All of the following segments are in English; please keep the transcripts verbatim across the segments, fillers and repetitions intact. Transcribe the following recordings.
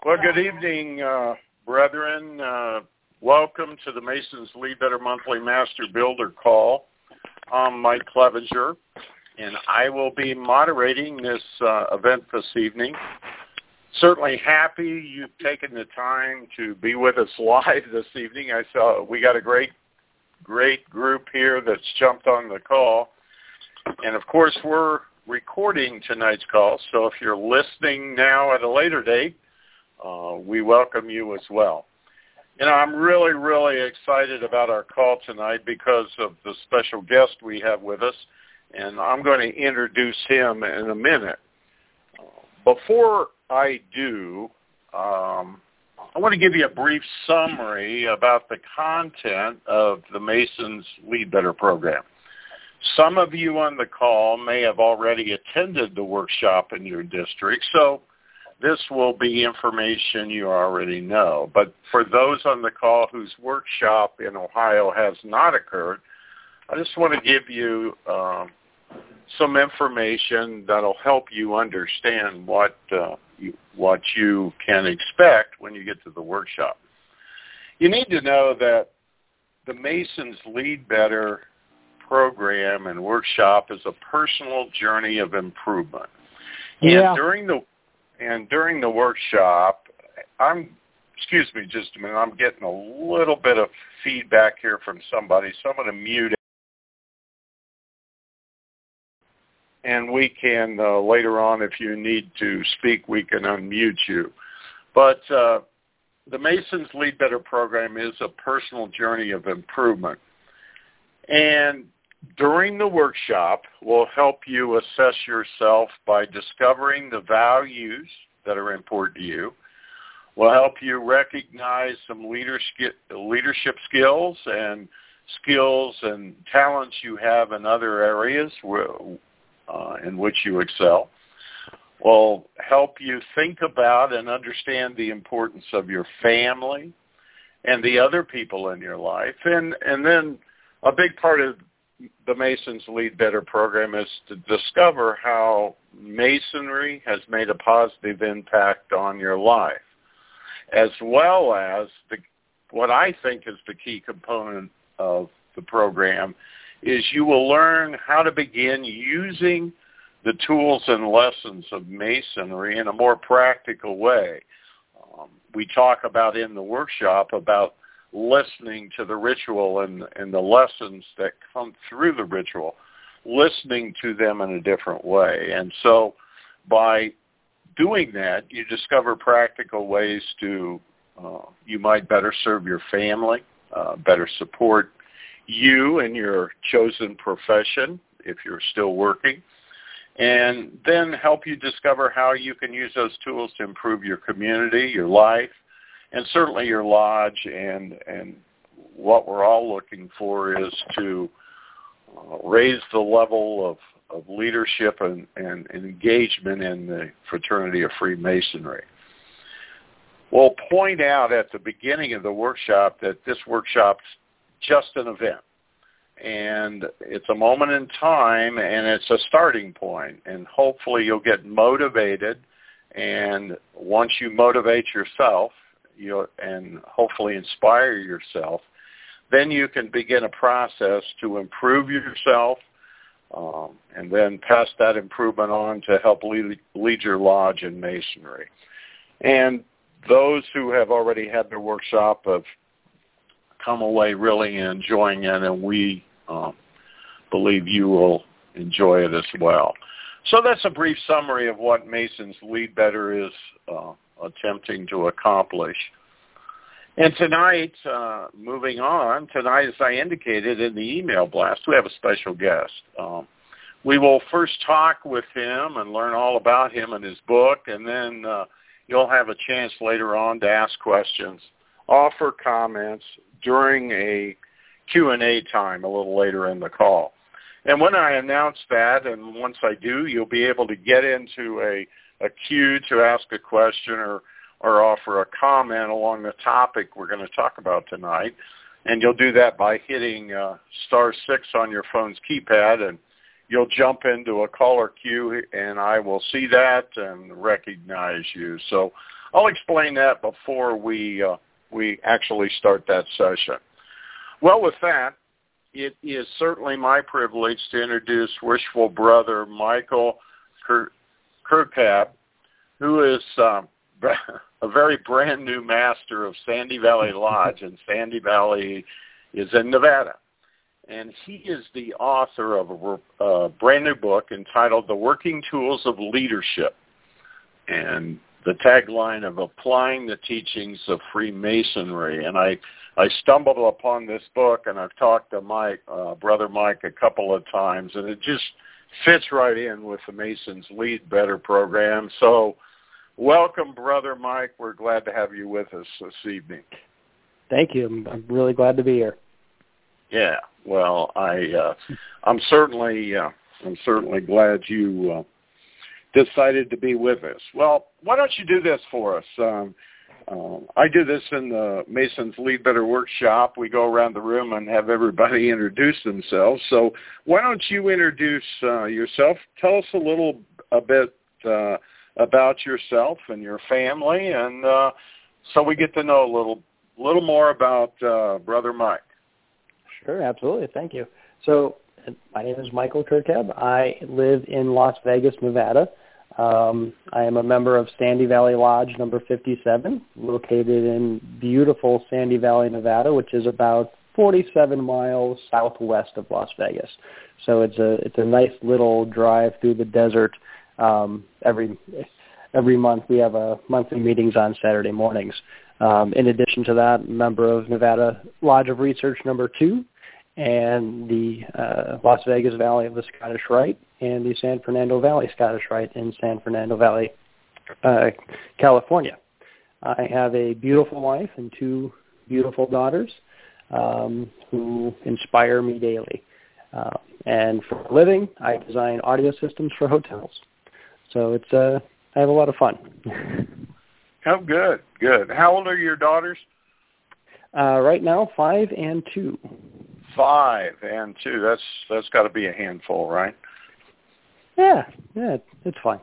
Well, good evening, uh, brethren. Uh, welcome to the Masons Lead Better Monthly Master Builder Call. I'm Mike Clevenger, and I will be moderating this uh, event this evening. Certainly happy you've taken the time to be with us live this evening. I saw we got a great, great group here that's jumped on the call. And, of course, we're recording tonight's call, so if you're listening now at a later date, uh, we welcome you as well. You know, I'm really, really excited about our call tonight because of the special guest we have with us, and I'm going to introduce him in a minute. Before I do, um, I want to give you a brief summary about the content of the Masons Lead Better program. Some of you on the call may have already attended the workshop in your district, so this will be information you already know. But for those on the call whose workshop in Ohio has not occurred, I just want to give you um, some information that will help you understand what uh, you, what you can expect when you get to the workshop. You need to know that the Masons Lead Better program and workshop is a personal journey of improvement. Yeah. And during the and during the workshop, I'm excuse me just a minute, I'm getting a little bit of feedback here from somebody, so I'm going to mute it. And we can, uh, later on, if you need to speak, we can unmute you. But uh, the Masons Lead Better program is a personal journey of improvement. And during the workshop, we'll help you assess yourself by discovering the values that are important to you. We'll help you recognize some leadership leadership skills and skills and talents you have in other areas where, uh, in which you excel. We'll help you think about and understand the importance of your family and the other people in your life. And, and then a big part of the Masons Lead Better program is to discover how Masonry has made a positive impact on your life, as well as the, what I think is the key component of the program is you will learn how to begin using the tools and lessons of Masonry in a more practical way. Um, we talk about in the workshop about listening to the ritual and, and the lessons that come through the ritual, listening to them in a different way. And so by doing that, you discover practical ways to, uh, you might better serve your family, uh, better support you and your chosen profession if you're still working, and then help you discover how you can use those tools to improve your community, your life, and certainly your lodge. And, and what we're all looking for is to uh, raise the level of, of leadership and, and, and engagement in the Fraternity of Freemasonry. We'll point out at the beginning of the workshop that this workshop's just an event. And it's a moment in time, and it's a starting point. And hopefully you'll get motivated. And once you motivate yourself, you and hopefully inspire yourself, then you can begin a process to improve yourself um, and then pass that improvement on to help lead, lead your lodge in Masonry. And those who have already had their workshop have come away really enjoying it, and we um, believe you will enjoy it as well. So that's a brief summary of what Masons Lead Better is uh, attempting to accomplish. And tonight, uh, moving on, tonight, as I indicated in the email blast, we have a special guest. Um, we will first talk with him and learn all about him and his book, and then uh, you'll have a chance later on to ask questions, offer comments during a Q and A time a little later in the call. And when I announce that, and once I do, you'll be able to get into a, a queue to ask a question or, or offer a comment along the topic we're going to talk about tonight. And you'll do that by hitting uh, star six on your phone's keypad, and you'll jump into a caller queue, and I will see that and recognize you. So I'll explain that before we uh, we actually start that session. Well, with that, it is certainly my privilege to introduce wishful brother Michael Kirkab, who is uh, a very brand new master of Sandy Valley Lodge, and Sandy Valley is in Nevada. And he is the author of a, a brand new book entitled The Working Tools of Leadership, and the tagline of Applying the Teachings of Freemasonry. And I, I stumbled upon this book, and I've talked to Mike, uh, Brother Mike, a couple of times, and it just fits right in with the Masons Lead Better program. So welcome, Brother Mike. We're glad to have you with us this evening. Thank you. I'm, I'm really glad to be here. Yeah. Well, I, uh, I'm certainly, uh, I'm certainly glad you uh, decided to be with us. Well, why don't you do this for us? Um, uh, I do this in the Masons Lead Better workshop. We go around the room and have everybody introduce themselves. So why don't you introduce uh, yourself? Tell us a little a bit uh, about yourself and your family, and uh, so we get to know a little, little more about uh, Brother Mike. Sure, absolutely. Thank you. So my name is Michael Kirkab. I live in Las Vegas, Nevada. Um, I am a member of Sandy Valley Lodge number fifty-seven, located in beautiful Sandy Valley, Nevada, which is about forty-seven miles southwest of Las Vegas. So it's a it's a nice little drive through the desert. Um, every every month we have a monthly meetings on Saturday mornings. Um, in addition to that, member of Nevada Lodge of Research number two, and the uh, Las Vegas Valley of the Scottish Rite, and the San Fernando Valley Scottish Rite in San Fernando Valley, uh, California. I have a beautiful wife and two beautiful daughters um, who inspire me daily. Uh, and for a living, I design audio systems for hotels. So it's uh, I have a lot of fun. Oh, good, good. How old are your daughters? Uh, right now, five and two. Five and two. That's that's got to be a handful, right? Yeah, yeah, it's fine.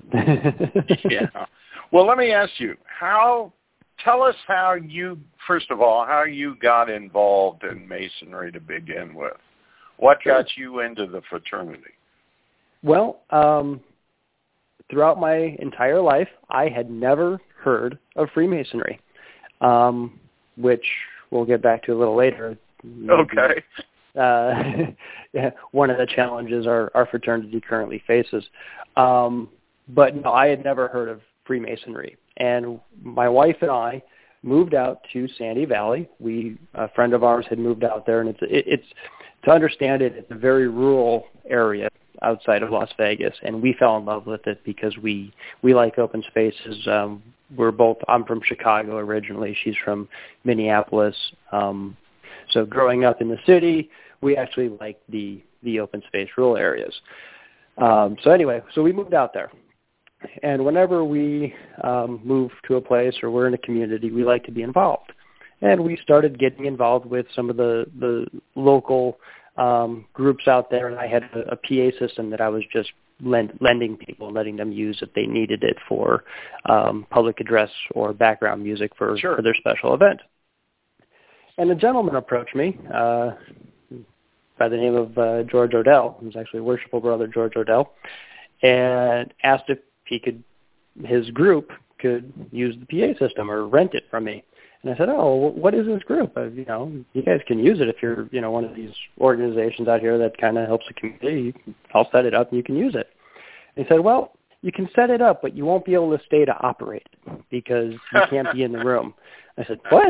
Yeah. Well, let me ask you, how? Tell us how you, first of all, how you got involved in Masonry to begin with. What Sure. got you into the fraternity? Well, um, throughout my entire life, I had never heard of Freemasonry, um, which we'll get back to a little later. Okay. Uh, yeah, one of the challenges our, our fraternity currently faces. Um, but no, I had never heard of Freemasonry. And my wife and I moved out to Sandy Valley. We, a friend of ours had moved out there, and it's, it, it's to understand it, it's a very rural area outside of Las Vegas, and we fell in love with it because we, we like open spaces. Um, we're both, I'm from Chicago originally. She's from Minneapolis. Um, so growing up in the city, we actually like the, the open space rural areas. Um, so anyway, so we moved out there. And whenever we um, move to a place or we're in a community, we like to be involved. And we started getting involved with some of the, the local um, groups out there, and I had a, a P A system that I was just lend, lending people, letting them use if they needed it for um, public address or background music for, Sure. for their special event. And a gentleman approached me uh, by the name of uh, George Odell, who's actually Worshipful Brother George Odell, and asked if he could, his group could use the P A system or rent it from me. And I said, oh, what is this group? Uh, you know, you guys can use it if you're, you know, one of these organizations out here that kind of helps the community. I'll set it up and you can use it. And he said, well, you can set it up, but you won't be able to stay to operate it because you can't be in the room. I said, what?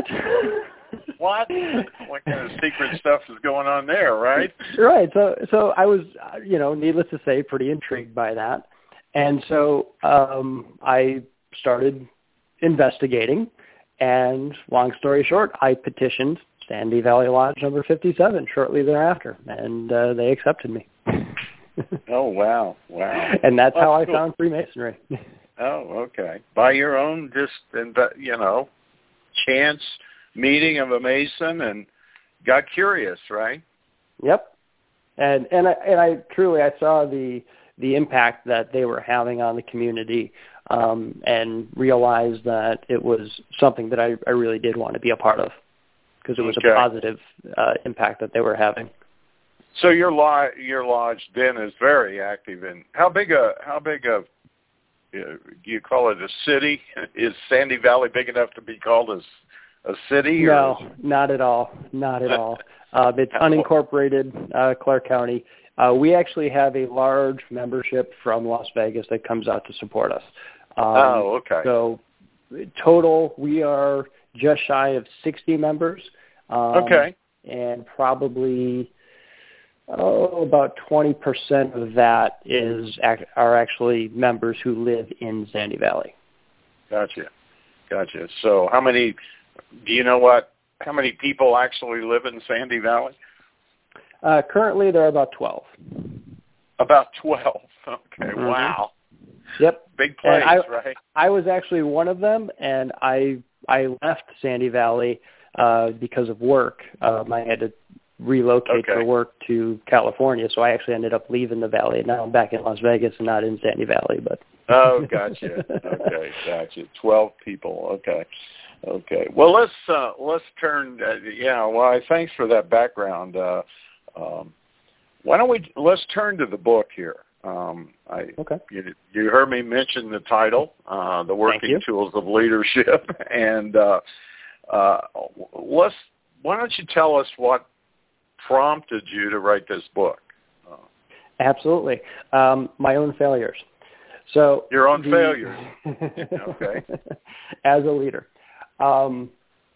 What? What kind of secret stuff is going on there, right? Right. So, so I was, you know, needless to say, pretty intrigued by that. And so um, I started investigating. And long story short, I petitioned Sandy Valley Lodge number fifty-seven shortly thereafter, and uh, they accepted me. Oh, wow. Wow. And that's, that's how I cool. found Freemasonry. Oh, okay. By your own, just, you know, chance meeting of a Mason and got curious, right? Yep. And and I, and I truly, I saw the the impact that they were having on the community. um, and realized that it was something that I, I really did want to be a part of because it was okay. a positive uh, impact that they were having. So your lodge, your lodge then is very active. In how big a how big a do you call it a city? Is Sandy Valley big enough to be called a, a city? No, or not at all. Not at all. Uh, it's unincorporated uh, Clark County. Uh, we actually have a large membership from Las Vegas that comes out to support us. Um, oh, okay. So total, we are just shy of sixty members. Um, okay. And probably oh, about twenty percent of that is are actually members who live in Sandy Valley. Gotcha. Gotcha. So how many, do you know what, how many people actually live in Sandy Valley? Uh, currently, there are about twelve. About twelve. Okay. Mm-hmm. Wow. Yep. Big place, I, right? I was actually one of them, and I I left Sandy Valley uh, because of work. Um, I had to relocate okay. for work to California, so I actually ended up leaving the valley. Now I'm back in Las Vegas and not in Sandy Valley. But oh, gotcha. Okay, gotcha. Twelve people. Okay. Okay. Well, let's uh, let's turn. Uh, yeah. Well, thanks for that background. Uh, um, why don't we let's turn to the book here? Um, I okay. You, you heard me mention the title, uh, "The Working Tools of Leadership," and uh, uh, let's. Why don't you tell us what prompted you to write this book? Uh, Absolutely. Um, my own failures. So your own the, failures. Okay. As a leader. Um,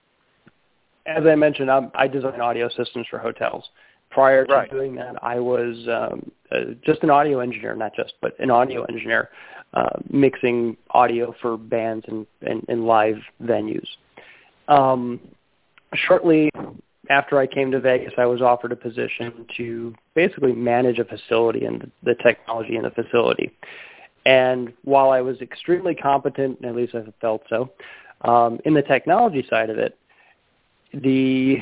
as I mentioned, I'm, I design audio systems for hotels. Prior to right. doing that, I was um, uh, just an audio engineer, not just, but an audio engineer, uh, mixing audio for bands and, and, and live venues. Um, shortly after I came to Vegas, I was offered a position to basically manage a facility and the technology in the facility. And while I was extremely competent, at least I felt so, um, in the technology side of it, the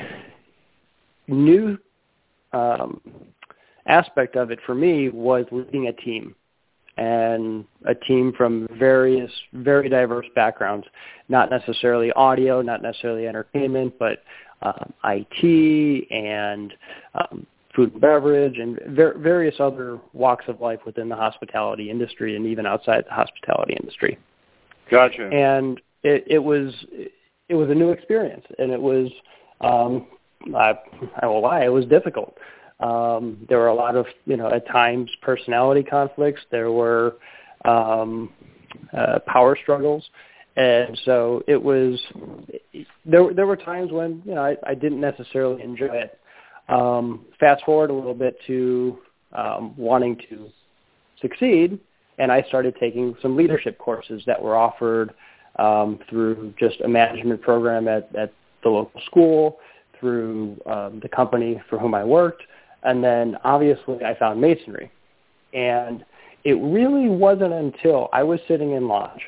new um, aspect of it for me was leading a team, and a team from various, very diverse backgrounds, not necessarily audio, not necessarily entertainment, but um, I T and um, food and beverage and ver- various other walks of life within the hospitality industry and even outside the hospitality industry. Gotcha. And it, it was it was a new experience, and it was um, I, I will lie, it was difficult. Um, there were a lot of, you know, at times personality conflicts. There were um, uh, power struggles. And so it was, there, there were times when, you know, I, I didn't necessarily enjoy it. Um, fast forward a little bit to um, wanting to succeed, and I started taking some leadership courses that were offered um, through just a management program at, at the local school, through um, the company for whom I worked, and then obviously I found masonry. And it really wasn't until I was sitting in lodge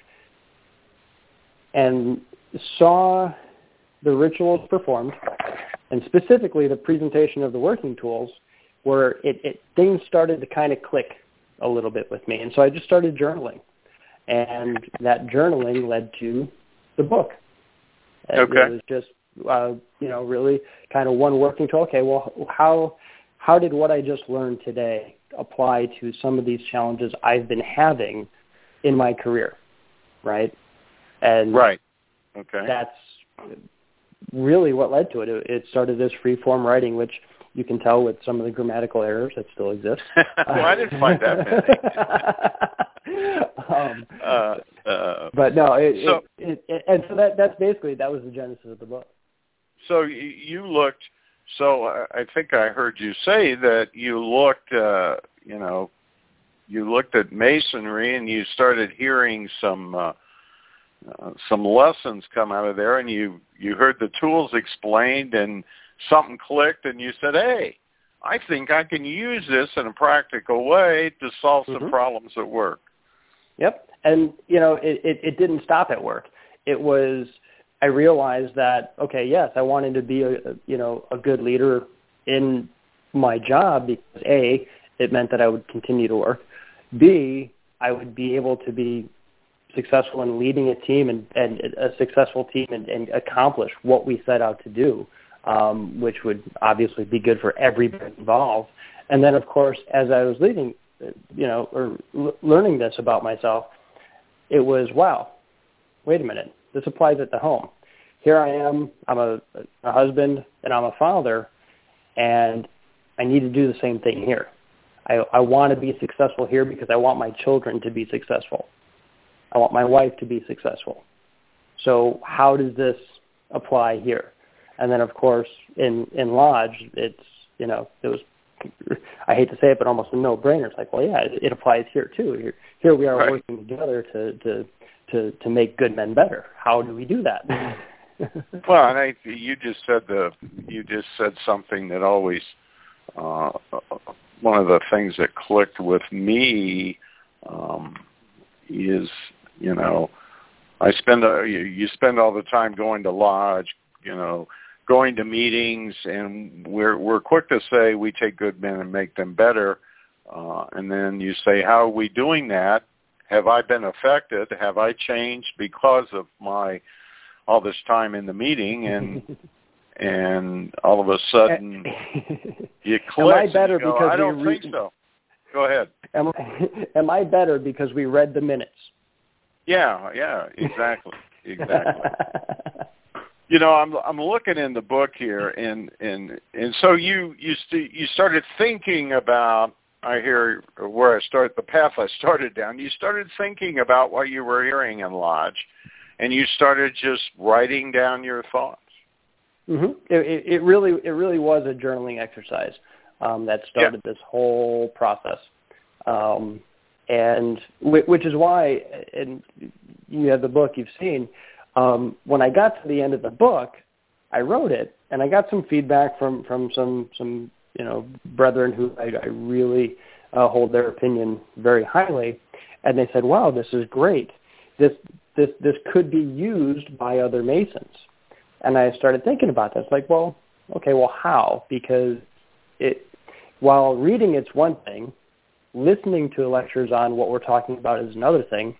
and saw the rituals performed, and specifically the presentation of the working tools, where it, it things started to kind of click a little bit with me. And so I just started journaling. And that journaling led to the book. And okay. It was just, uh, you know, really kind of one working tool. Okay, well, how how did what I just learned today apply to some of these challenges I've been having in my career, right? And right. Okay. That's really what led to it. It, it started as free-form writing, which you can tell with some of the grammatical errors that still exist. Well, I didn't find that many. um, uh, uh, but no, it, so, it, it, and so that that's basically, that was the genesis of the book. So you looked, so I think I heard you say that you looked, uh, you know, you looked at masonry and you started hearing some uh, uh, some lessons come out of there, and you, you heard the tools explained and something clicked, and you said, hey, I think I can use this in a practical way to solve some mm-hmm. problems at work. Yep. And, you know, it, it, it didn't stop at work. It was, I realized that, okay, yes, I wanted to be, a, a you know, a good leader in my job because, A, it meant that I would continue to work. B, I would be able to be successful in leading a team and, and a successful team and, and accomplish what we set out to do, um, which would obviously be good for everybody involved. And then, of course, as I was leading, you know, or l- learning this about myself, it was, wow, wait a minute, this applies at the home. Here I am, I'm a, a husband and I'm a father, and I need to do the same thing here. I, I want to be successful here because I want my children to be successful. I want my wife to be successful. So how does this apply here? And then, of course, in, in Lodge, it's, you know, it was, I hate to say it, but almost a no-brainer. It's like, well, yeah, it, it applies here too. Here, here we are right. working together to, to, to, to make good men better. How do we do that? Well, and I, you just said the, you just said something that always, uh, one of the things that clicked with me um, is, you know, I spend a, you, you spend all the time going to Lodge, you know, going to meetings, and we're we're quick to say we take good men and make them better, uh, and then you say, how are we doing that? Have I been affected? Have I changed because of my all this time in the meeting? And and all of a sudden you click. Am I better go, because I don't we re- think so. Go ahead. Am I, am I better because we read the minutes? Yeah, yeah, exactly, exactly. You know, I'm I'm looking in the book here, and and and so you you st- you started thinking about. I hear where I start the path I started down. You started thinking about what you were hearing in Lodge, and you started just writing down your thoughts. Mm-hmm. It, it really it really was a journaling exercise um, that started yeah. this whole process. Um, And which is why, and you have the book you've seen, um, when I got to the end of the book, I wrote it, and I got some feedback from, from some, some you know, brethren who I, I really uh, hold their opinion very highly, and they said, wow, this is great. This, this, this could be used by other Masons. And I started thinking about this, like, well, okay, well, how? Because it, while reading it's one thing, listening to lectures on what we're talking about is another thing.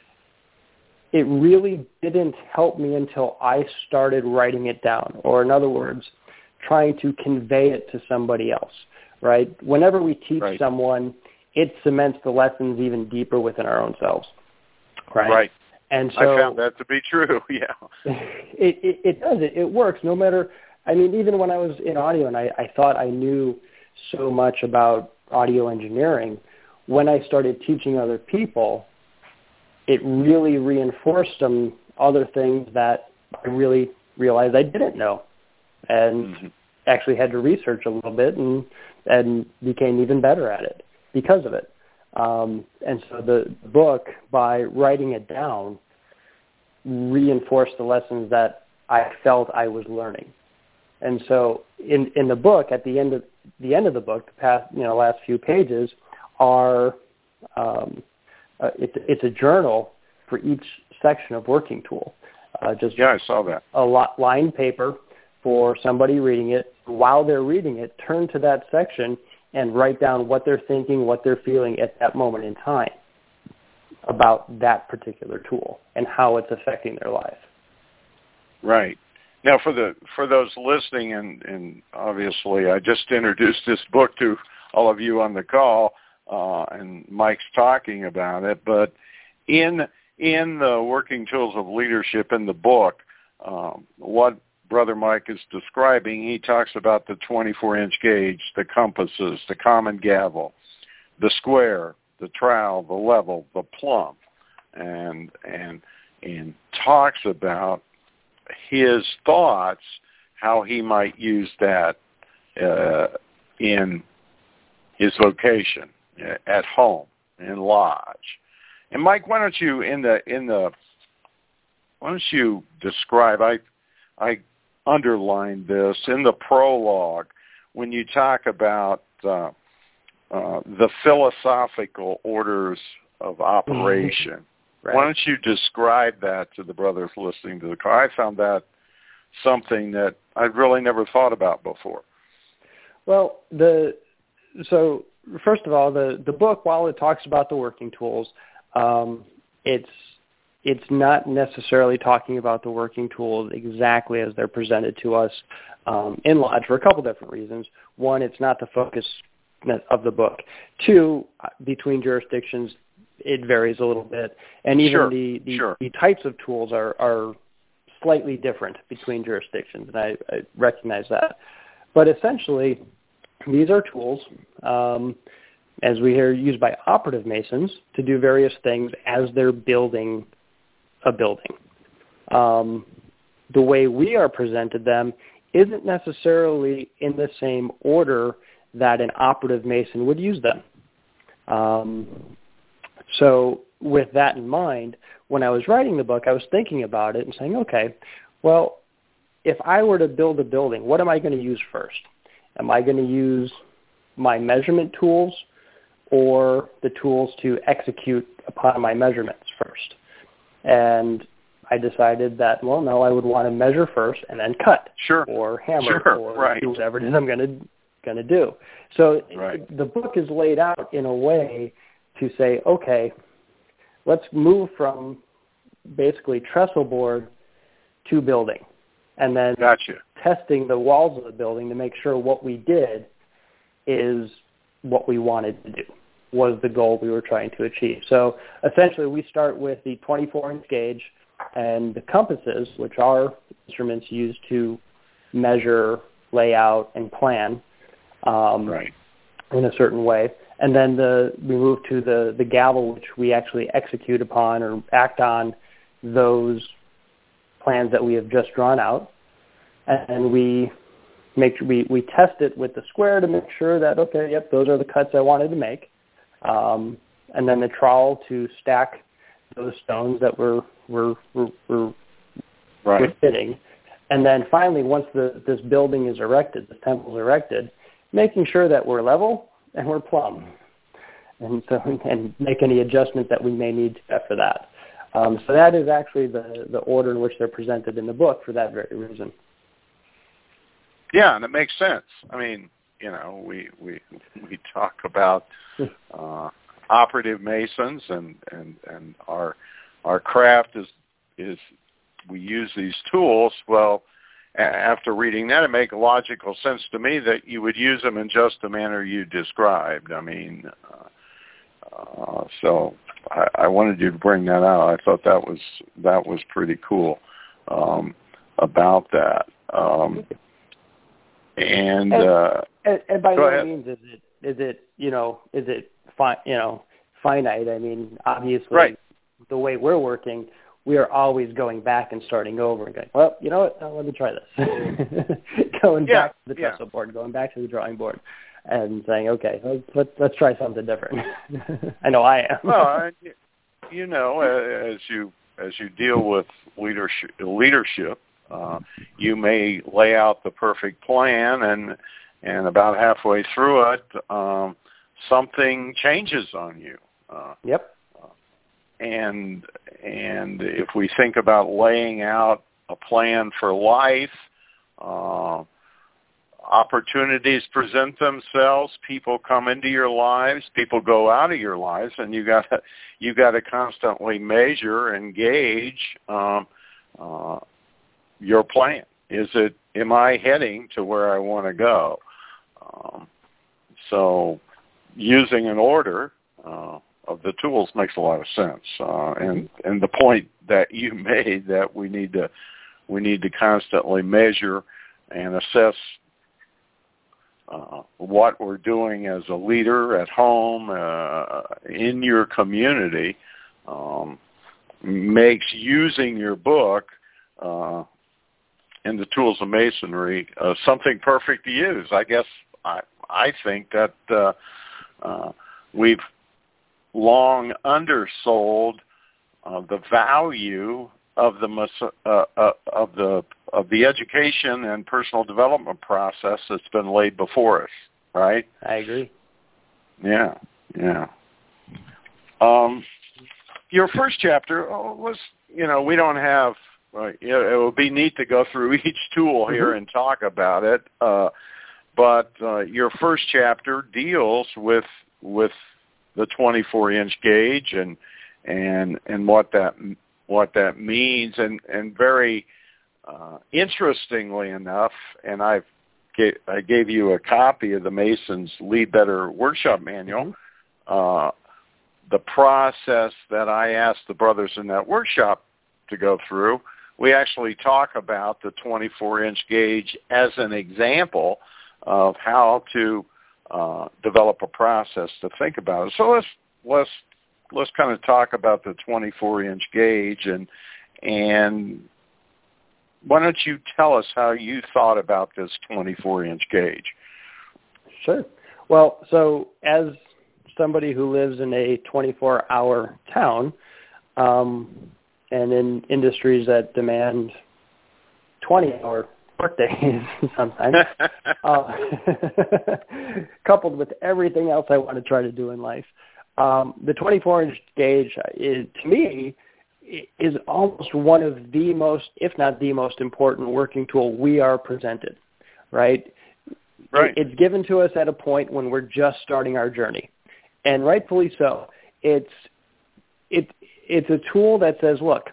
It really didn't help me until I started writing it down, or in other words, trying to convey it to somebody else, right? Whenever we teach right. someone, it cements the lessons even deeper within our own selves, right? Right. And so I found that to be true, yeah. It, it, it does. It, it works no matter, I mean, even when I was in audio and I, I thought I knew so much about audio engineering, when I started teaching other people, it really reinforced some other things that I really realized I didn't know, and mm-hmm. actually had to research a little bit and and became even better at it because of it. Um, and so the book, by writing it down, reinforced the lessons that I felt I was learning. And so in in the book, at the end of the end of the book, the past you know last few pages are um, uh, it, it's a journal for each section of Working Tool. Uh, just yeah, I saw that. A lot, lined paper for somebody reading it. While they're reading it, turn to that section and write down what they're thinking, what they're feeling at that moment in time about that particular tool and how it's affecting their life. Right. Now, for the for those listening, and, and obviously I just introduced this book to all of you on the call, uh, and Mike's talking about it, but in in the Working Tools of Leadership in the book, um, what Brother Mike is describing, he talks about the twenty-four inch gauge, the compasses, the common gavel, the square, the trowel, the level, the plumb, and and and talks about his thoughts, how he might use that uh, in his vocation at home, in Lodge. And Mike, why don't you in the in the why don't you describe? I I underlined this in the prologue when you talk about uh, uh, the philosophical orders of operation. Right. Why don't you describe that to the brothers listening to the call? I found that something that I'd really never thought about before. Well, the so first of all, the, the book, while it talks about the working tools, um, it's it's not necessarily talking about the working tools exactly as they're presented to us um, in Lodge for a couple different reasons. One, it's not the focus of the book. Two, between jurisdictions, it varies a little bit. And even sure, the, the, sure. the types of tools are, are slightly different between jurisdictions, and I, I recognize that. But essentially, these are tools, um, as we hear, used by operative masons to do various things as they're building a building. Um, the way we are presented them isn't necessarily in the same order that an operative mason would use them. Um, so with that in mind, when I was writing the book, I was thinking about it and saying, okay, well, if I were to build a building, what am I going to use first? Am I going to use my measurement tools or the tools to execute upon my measurements first? And I decided that, well, no, I would want to measure first and then cut, sure, or hammer, sure, or right. do whatever it is I'm going to going to do. So right. the book is laid out in a way to say, okay, let's move from basically trestle board to building, and then gotcha. testing the walls of the building to make sure what we did is what we wanted to do, was the goal we were trying to achieve. So essentially we start with the twenty-four inch gauge and the compasses, which are instruments used to measure, lay out, and plan um, right. in a certain way. And then the, we move to the, the gavel, which we actually execute upon or act on those plans that we have just drawn out. And we make we, we test it with the square to make sure that, okay, yep, those are the cuts I wanted to make. Um, and then the trowel to stack those stones that we're, we're, we're, we're, right. we're fitting. And then finally, once the, this building is erected, this temple is erected, making sure that we're level and we're plumb, and so and make any adjustment that we may need to after that. Um, so that is actually the, the order in which they're presented in the book for that very reason. Yeah, and it makes sense. I mean, you know, we we we talk about uh, operative masons, and, and, and our our craft is is we use these tools. Well, after reading that, it makes logical sense to me that you would use them in just the manner you described. I mean, uh, uh, so I, I wanted you to bring that out. I thought that was that was pretty cool um, about that. Um, and, and, uh, and and by go no ahead. means is it is it you know is it fi- you know finite. I mean, obviously, right. the way we're working, we are always going back and starting over and going, well, you know what, now let me try this. going yeah, back to the yeah. trestle board, going back to the drawing board, and saying, okay, let's, let's, let's try something different. I know I am. Well, I, you know, as you as you deal with leadership, leadership uh, you may lay out the perfect plan, and and about halfway through it, um, something changes on you. Uh, yep. And and if we think about laying out a plan for life, uh, opportunities present themselves. People come into your lives. People go out of your lives, and you got you got to constantly measure and gauge um, uh, your plan. Is it? Am I heading to where I want to go? Um, so, using an order Uh, of the tools makes a lot of sense, uh, and and the point that you made that we need to we need to constantly measure and assess uh, what we're doing as a leader at home, uh, in your community, um, makes using your book uh, and the tools of masonry uh, something perfect to use. I guess I I think that uh, uh, we've long undersold uh, the value of the uh, uh, of the of the education and personal development process that's been laid before us. Right? I agree. Yeah, yeah. Um, your first chapter was, you know, we don't have. Uh, you know, it would be neat to go through each tool here mm-hmm. and talk about it. Uh, but uh, your first chapter deals with with the twenty-four inch gauge and and and what that what that means. And, and very uh, interestingly enough, and I've gave, I gave you a copy of the Masons Lead Better Workshop Manual, uh, the process that I asked the brothers in that workshop to go through, we actually talk about the twenty-four inch gauge as an example of how to uh, develop a process to think about it. So let's let's let's kind of talk about the twenty-four inch gauge, and and why don't you tell us how you thought about this twenty-four inch gauge? Sure. Well, so as somebody who lives in a twenty-four hour town, um, and in industries that demand twenty hour workdays sometimes, uh, coupled with everything else I want to try to do in life, um, the twenty-four inch gauge is, to me, is almost one of the most, if not the most important working tool we are presented, right? Right. It's given to us at a point when we're just starting our journey, and rightfully so. It's it it's a tool that says, look,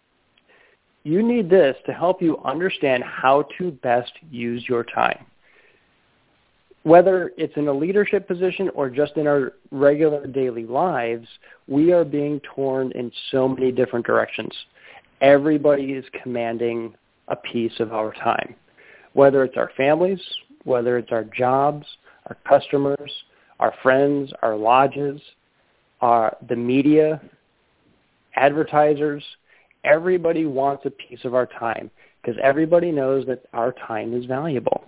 you need this to help you understand how to best use your time. Whether it's in a leadership position or just in our regular daily lives, we are being torn in so many different directions. Everybody is commanding a piece of our time, whether it's our families, whether it's our jobs, our customers, our friends, our lodges, our, the media, advertisers. Everybody wants a piece of our time because everybody knows that our time is valuable.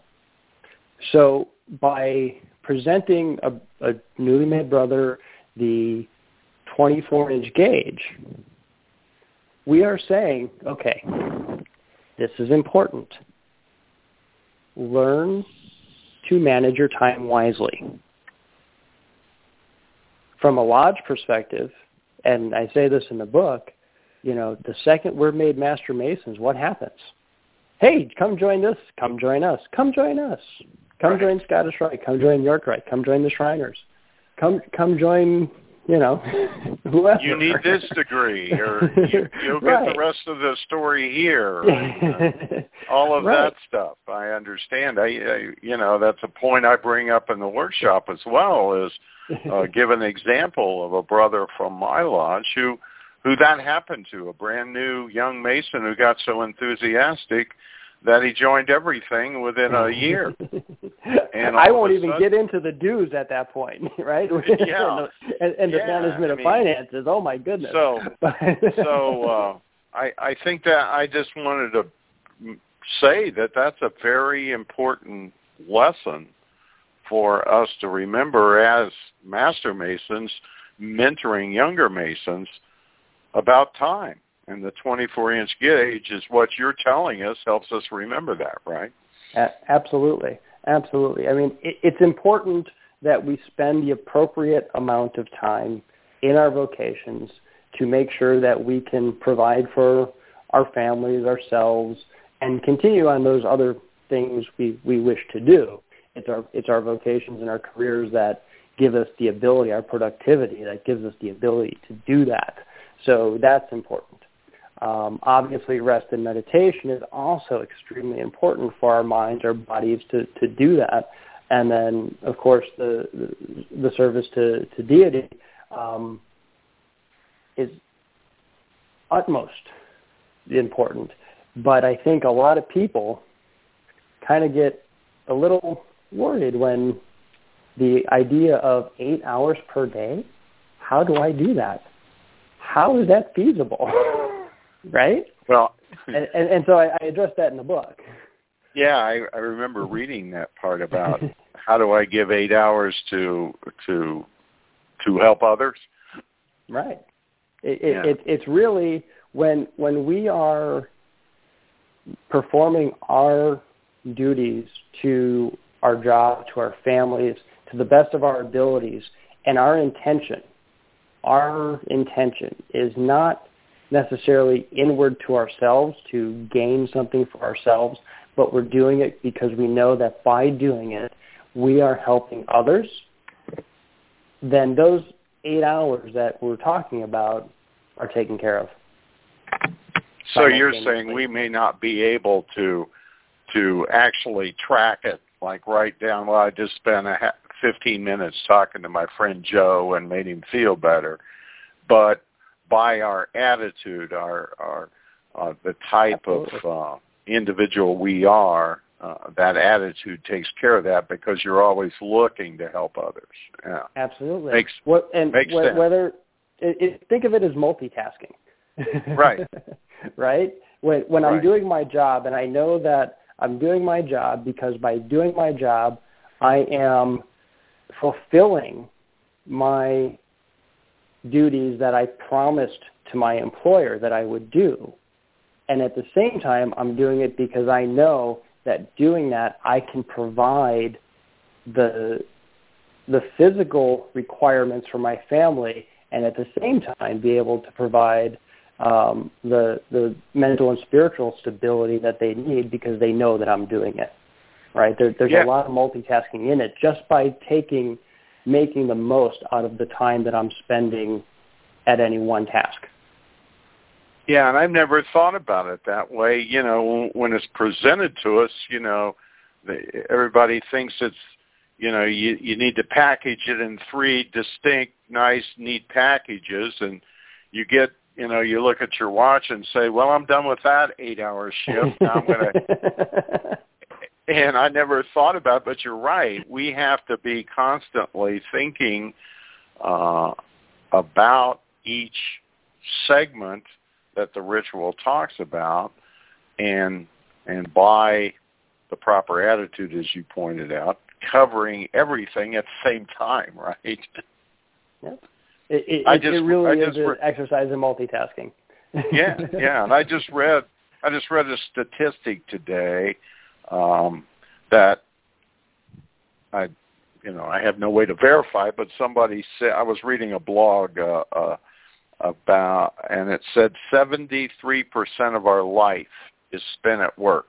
So by presenting a, a newly made brother the twenty-four inch gauge, we are saying, okay, this is important. Learn to manage your time wisely. From a lodge perspective, and I say this in the book, you know, the second we're made Master Masons, what happens? Hey, come join us. Come join us. Come join us. Come right. join Scottish Rite. Come join York Rite. Come join the Shriners. Come come join, you know, whoever. You need this degree, or you, you'll right. get the rest of the story here. And, uh, all of right. that stuff, I understand. I, I, you know, that's a point I bring up in the workshop as well, is uh, give an example of a brother from my lodge who, who that happened to, a brand new young Mason who got so enthusiastic that he joined everything within a year. And I won't even sudden, get into the dues at that point, right? Yeah. and, and the yeah, management I of mean, finances. Oh my goodness. So, so uh, I, I think that I just wanted to say that that's a very important lesson for us to remember as Master Masons mentoring younger Masons about time. And the twenty-four inch gauge is what you're telling us helps us remember that, right? Absolutely. Absolutely. I mean, it, it's important that we spend the appropriate amount of time in our vocations to make sure that we can provide for our families, ourselves, and continue on those other things we, we wish to do. It's our, it's our vocations and our careers that give us the ability, our productivity, that gives us the ability to do that. So that's important. Um, obviously, rest and meditation is also extremely important for our minds, our bodies to, to do that. And then, of course, the the, the service to, to deity um, is utmost important. But I think a lot of people kind of get a little worried when the idea of eight hours per day, how do I do that? How is that feasible? Right? Well, and, and, and so I, I addressed that in the book. Yeah, I, I remember reading that part about how do I give eight hours to to to help others. Right. It, yeah. it, it, it's really when when we are performing our duties to our job, to our families, to the best of our abilities, and our intention, our intention is not necessarily inward to ourselves to gain something for ourselves, but we're doing it because we know that by doing it, we are helping others, then those eight hours that we're talking about are taken care of. So you're saying we may not be able to to actually track it, like write down, well, I just spent a ha- fifteen minutes talking to my friend Joe and made him feel better. But by our attitude, our, our uh, the type Absolutely. of uh, individual we are, uh, that attitude takes care of that because you're always looking to help others. Yeah. Absolutely. Makes, what, and makes wh- sense. Whether it, it, think of it as multitasking. Right. Right? When, when right. I'm doing my job, and I know that I'm doing my job because by doing my job, I am fulfilling my duties that I promised to my employer that I would do. And at the same time, I'm doing it because I know that doing that, I can provide the the physical requirements for my family, and at the same time, be able to provide um, the the mental and spiritual stability that they need because they know that I'm doing it. Right? There, there's yeah. a lot of multitasking in it just by taking, making the most out of the time that I'm spending at any one task. Yeah, and I've never thought about it that way. You know, when it's presented to us, you know, everybody thinks it's, you know, you, you need to package it in three distinct, nice, neat packages, and you get, you know, you look at your watch and say, well, I'm done with that eight-hour shift. Now I'm going to... And I never thought about it, but you're right. We have to be constantly thinking uh, about each segment that the ritual talks about, and and by the proper attitude, as you pointed out, covering everything at the same time, right? Yeah. It, it, I just, it really I is just an re- exercise in multitasking. yeah, yeah. And I just read, I just read a statistic today um, that I, you know, I have no way to verify, but somebody said, I was reading a blog uh, uh, about, and it said seventy-three percent of our life is spent at work.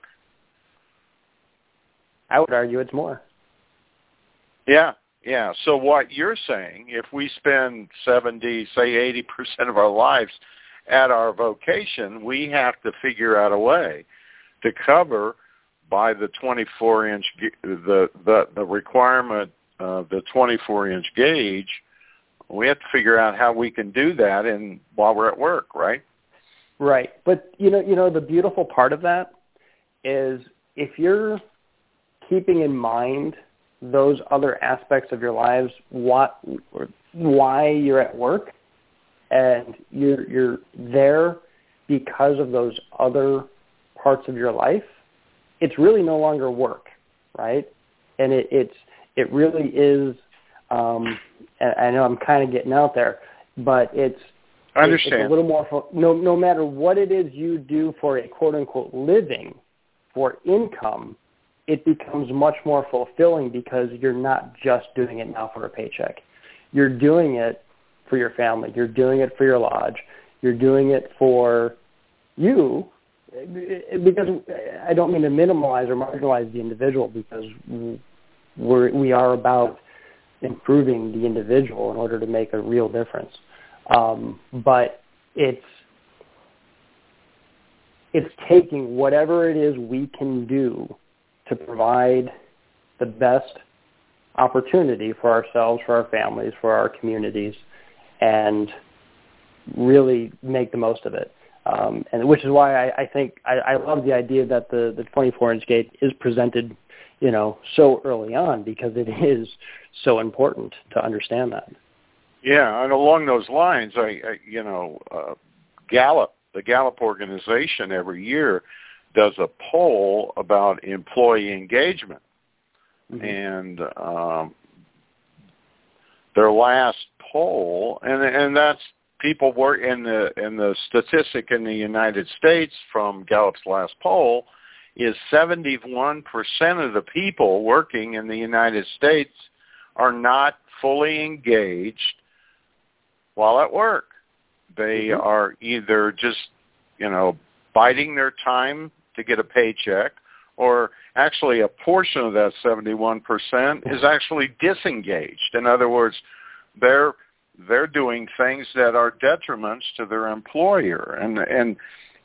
I would argue it's more. Yeah, yeah. So what you're saying, if we spend seventy, say eighty percent of our lives at our vocation, we have to figure out a way to cover by the twenty-four inch, the the, the requirement of the twenty-four inch gauge. We have to figure out how we can do that in while we're at work, right? Right. But you know, you know, the beautiful part of that is if you're keeping in mind those other aspects of your lives, what, why you're at work, and you're you're there because of those other parts of your life, it's really no longer work, right? And it, it's it really is. Um, I know I'm kind of getting out there, but it's, I understand. it's a little more, no, no matter what it is you do for a quote-unquote living, for income, it becomes much more fulfilling because you're not just doing it now for a paycheck. You're doing it for your family. You're doing it for your lodge. You're doing it for you, because I don't mean to minimize or marginalize the individual, because we're, we are about improving the individual in order to make a real difference. Um, but it's it's taking whatever it is we can do to provide the best opportunity for ourselves, for our families, for our communities, and really make the most of it. Um, and which is why I, I think I, I love the idea that the, the twenty-four inch gate is presented, you know, so early on, because it is so important to understand that. Yeah, and along those lines, I, I you know, uh, Gallup, the Gallup organization every year does a poll about employee engagement. Mm-hmm. And um, their last poll, and and that's people work in the in the statistic in the United States from Gallup's last poll is seventy-one percent of the people working in the United States are not fully engaged while at work. They mm-hmm. are either just, you know, biding their time to get a paycheck, or actually a portion of that seventy-one percent is actually disengaged. In other words, they're they're doing things that are detriments to their employer. And and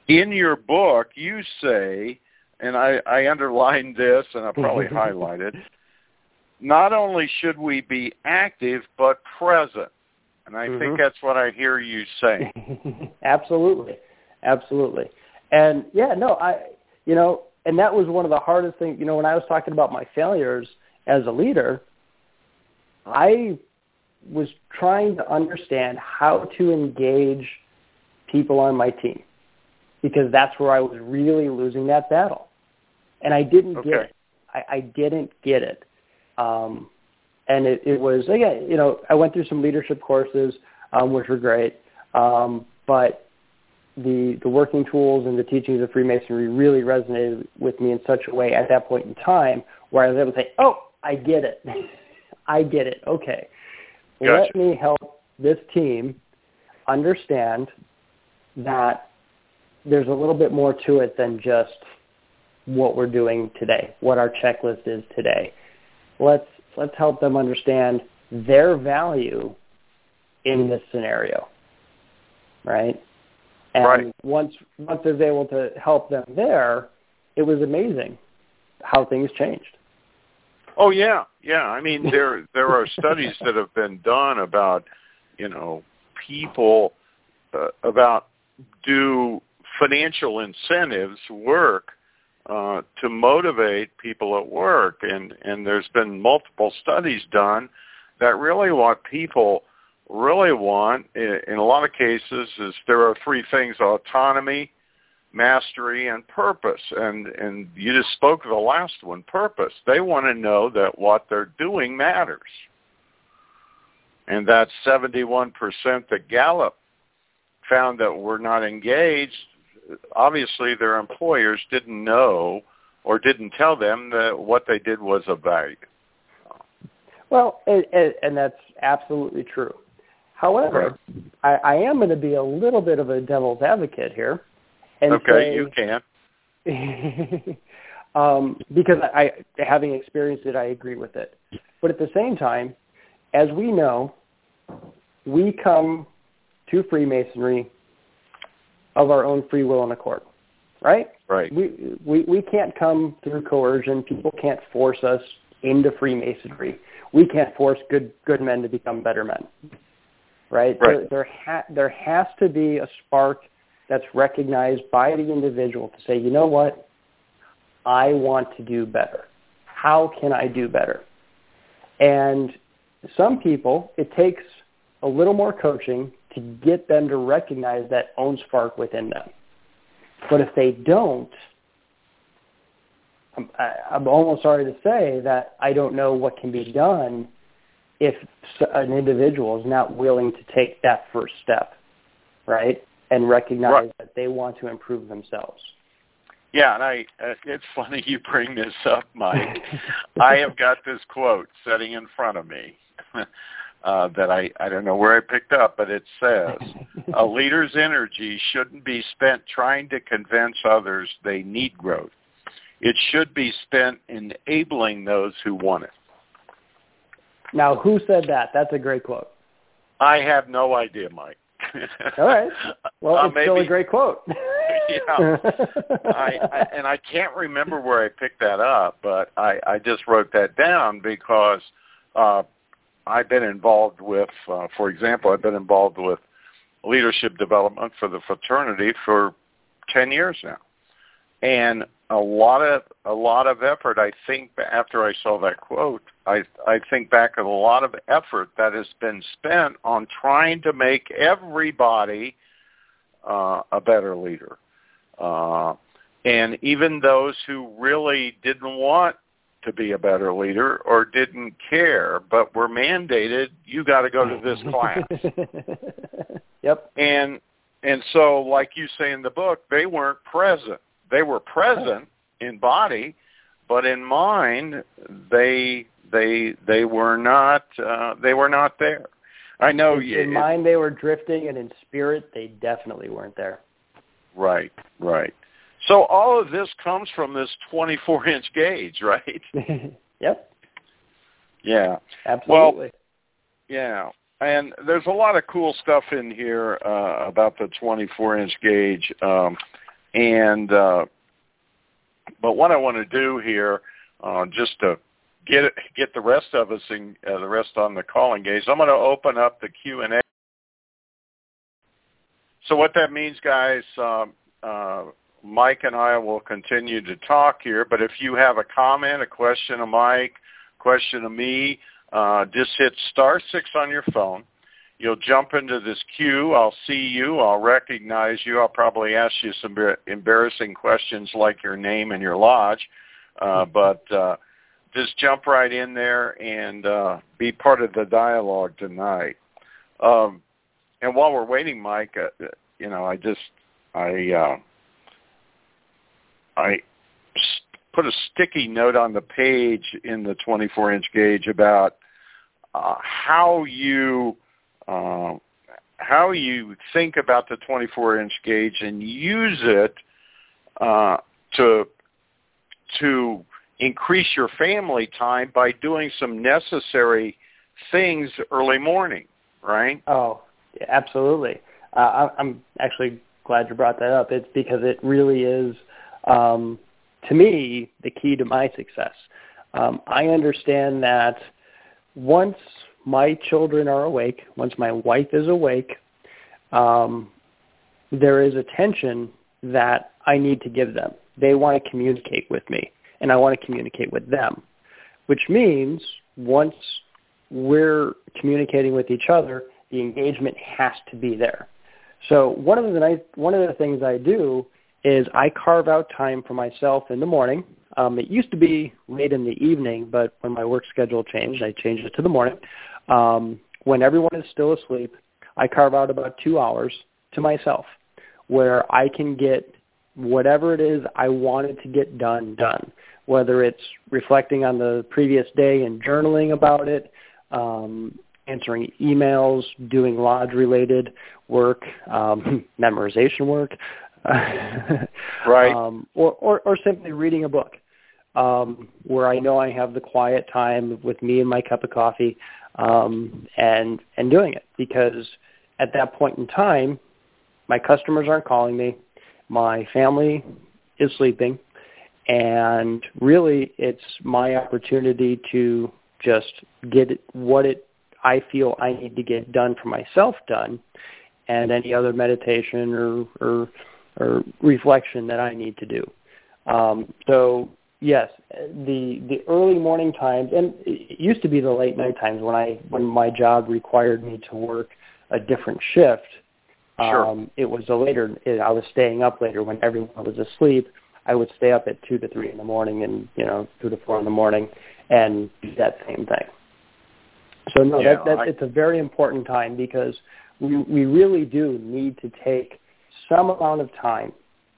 in your book, you say, and I, I underlined this, and I probably highlighted, not only should we be active, but present. And I mm-hmm. think that's what I hear you saying. Absolutely. Absolutely. And, yeah, no, I, you know, and that was one of the hardest things, you know, when I was talking about my failures as a leader, I was trying to understand how to engage people on my team, because that's where I was really losing that battle. And I didn't okay. get it. I, I didn't get it. Um, and it, it was, again, you know, I went through some leadership courses, um, which were great. Um, but the the working tools and the teachings of Freemasonry really resonated with me in such a way at that point in time where I was able to say, oh, I get it. I get it. Okay. Gotcha. Let me help this team understand that there's a little bit more to it than just what we're doing today, what our checklist is today. Let's let's help them understand their value in this scenario, right? And right. once once I was able to help them there, it was amazing how things changed. Oh yeah, yeah. I mean, there there are studies that have been done about, you know, people uh, about do financial incentives work uh, to motivate people at work, and and there's been multiple studies done that really what people really want in, in a lot of cases is there are three things: autonomy, mastery, and purpose. And and you just spoke of the last one, purpose. They want to know that what they're doing matters. And that seventy-one percent that Gallup found that were not engaged, obviously their employers didn't know or didn't tell them that what they did was of value. Well, and, and that's absolutely true. However, right. I, I am going to be a little bit of a devil's advocate here. And okay, say, you can. um, because I, having experienced it, I agree with it. But at the same time, as we know, we come to Freemasonry of our own free will and accord, right? Right. We, we, we can't come through coercion. People can't force us into Freemasonry. We can't force good good men to become better men, right? Right. There, there, ha- there has to be a spark that's recognized by the individual to say, you know what, I want to do better. How can I do better? And some people, it takes a little more coaching to get them to recognize that own spark within them. But if they don't, I'm, I'm almost sorry to say that I don't know what can be done if an individual is not willing to take that first step, right? And recognize right. that they want to improve themselves. Yeah, and I, uh, it's funny you bring this up, Mike. I have got this quote sitting in front of me uh, that I, I don't know where I picked up, but it says, a leader's energy shouldn't be spent trying to convince others they need growth. It should be spent enabling those who want it. Now, who said that? That's a great quote. I have no idea, Mike. All right. Well, uh, it's maybe, still a great quote. yeah. I, I, and I can't remember where I picked that up, but I, I just wrote that down because uh, I've been involved with, uh, for example, I've been involved with leadership development for the fraternity for ten years now. And a lot of a lot of effort, I think, after I saw that quote, I I think back of a lot of effort that has been spent on trying to make everybody uh, a better leader. Uh, and even those who really didn't want to be a better leader or didn't care, but were mandated, you got to go to this class. Yep. And and so, like you say in the book, they weren't present. They were present in body, but in mind, they they they were not uh, they were not there. I know. In, you, in mind, they were drifting, and in spirit, they definitely weren't there. Right, right. So all of this comes from this twenty-four inch gauge, right? Yep. Yeah. Absolutely. Well, yeah. And there's a lot of cool stuff in here uh, about the twenty-four inch gauge. Um, And uh, but what I want to do here, uh, just to get it, get the rest of us in, uh, the rest on the call engaged, I'm going to open up the Q and A. So what that means, guys, um, uh, Mike and I will continue to talk here. But if you have a comment, a question of Mike, question of me, uh, just hit star six on your phone. You'll jump into this queue. I'll see you. I'll recognize you. I'll probably ask you some embarrassing questions like your name and your lodge. Uh, but uh, just jump right in there and uh, be part of the dialogue tonight. Um, and while we're waiting, Mike, uh, you know, I just, I, uh, I put a sticky note on the page in the twenty-four inch gauge about uh, how you, uh, how you think about the twenty-four inch gauge and use it uh, to, to increase your family time by doing some necessary things early morning, right? Oh, yeah, absolutely. Uh, I'm actually glad you brought that up. It's because it really is, um, to me, the key to my success. Um, I understand that once my children are awake, once my wife is awake, um, there is attention that I need to give them. They want to communicate with me, and I want to communicate with them, which means once we're communicating with each other, the engagement has to be there. So one of the nice, one of the things I do is I carve out time for myself in the morning. Um, it used to be late in the evening, but when my work schedule changed, I changed it to the morning. Um, when everyone is still asleep, I carve out about two hours to myself where I can get whatever it is I wanted to get done, done, whether it's reflecting on the previous day and journaling about it, um, answering emails, doing lodge-related work, um, memorization work, right, um, or, or, or simply reading a book um, where I know I have the quiet time with me and my cup of coffee um, and and doing it, because at that point in time, my customers aren't calling me, my family is sleeping, and really it's my opportunity to just get what it I feel I need to get done for myself done, and any other meditation or or, or reflection that I need to do. Um, so yes, the the early morning times, and it used to be the late night times when I when my job required me to work a different shift. Sure. Um, it was a later. I was staying up later when everyone was asleep. I would stay up at two to three in the morning, and you know two to four in the morning, and do that same thing. So no, yeah, that, that I, it's a very important time, because we we really do need to take some amount of time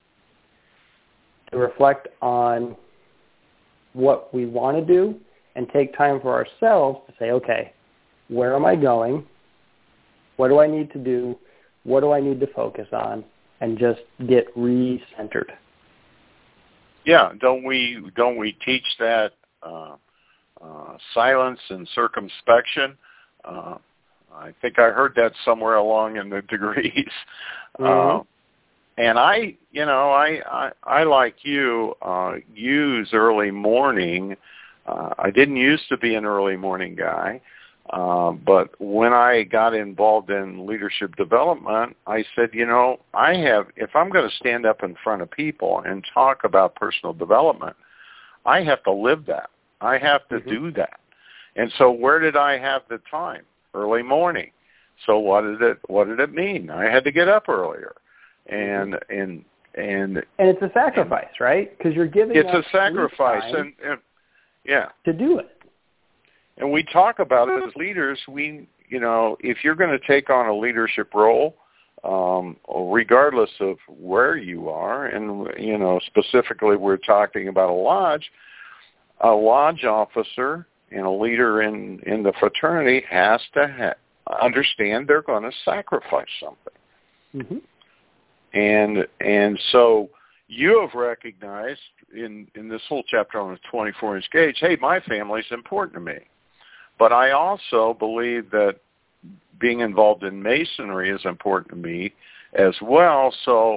to reflect on what we want to do and take time for ourselves to say, okay, where am I going? What do I need to do? What do I need to focus on? And just get re-centered. Yeah, don't we don't we teach that uh, uh, silence and circumspection? Uh, I think I heard that somewhere along in the degrees. Mm-hmm. Uh, and I, you know, I I, I like you uh, use early morning. Uh, I didn't used to be an early morning guy. Uh, but when I got involved in leadership development, I said, you know, I have, if I'm going to stand up in front of people and talk about personal development, I have to live that. I have to mm-hmm. do that. And so where did I have the time? Early morning. So what did it, what did it mean? I had to get up earlier. And, mm-hmm. and, and, and it's a sacrifice, and, right? Because you're giving it's up a sacrifice. And, and yeah. To do it. And we talk about it as leaders. We, you know, if you're going to take on a leadership role, um, regardless of where you are, and, you know, specifically we're talking about a lodge, a lodge officer and a leader in, in the fraternity has to ha- understand they're going to sacrifice something. Mm-hmm. And and so you have recognized in, in this whole chapter on the twenty-four inch gauge, hey, my family's important to me. But I also believe that being involved in masonry is important to me as well. So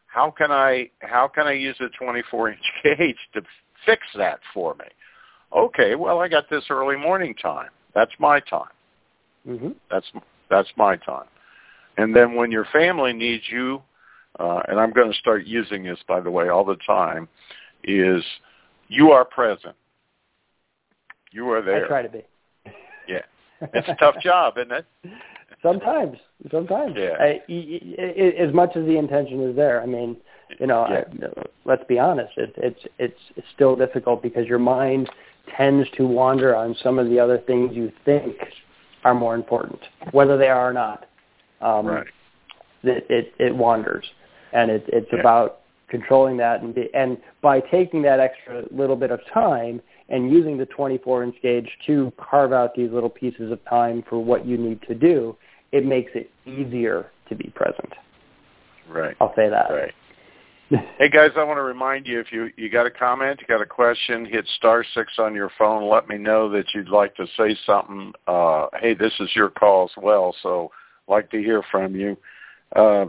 how can I how can I use a twenty-four inch gauge to fix that for me? Okay, well, I got this early morning time. That's my time. Mm-hmm. That's that's my time. And then when your family needs you, uh, and I'm going to start using this, by the way, all the time, is you are present. You are there. I try to be. Yeah. It's a tough job, isn't it? Sometimes. Sometimes. Yeah. I, I, I, as much as the intention is there, I mean, you know, yeah. I, let's be honest, it, it's, it's it's still difficult because your mind tends to wander on some of the other things you think are more important, whether they are or not. Um, right. It, it, it wanders. And it, it's yeah. about controlling that. And, be, and by taking that extra little bit of time and using the twenty-four inch gauge to carve out these little pieces of time for what you need to do, it makes it easier to be present. Right. I'll say that. Right. Hey, guys, I want to remind you, if you, you got a comment, you got a question, hit star six on your phone. Let me know that you'd like to say something. Uh, hey, this is your call as well, so I'd like to hear from you. Uh,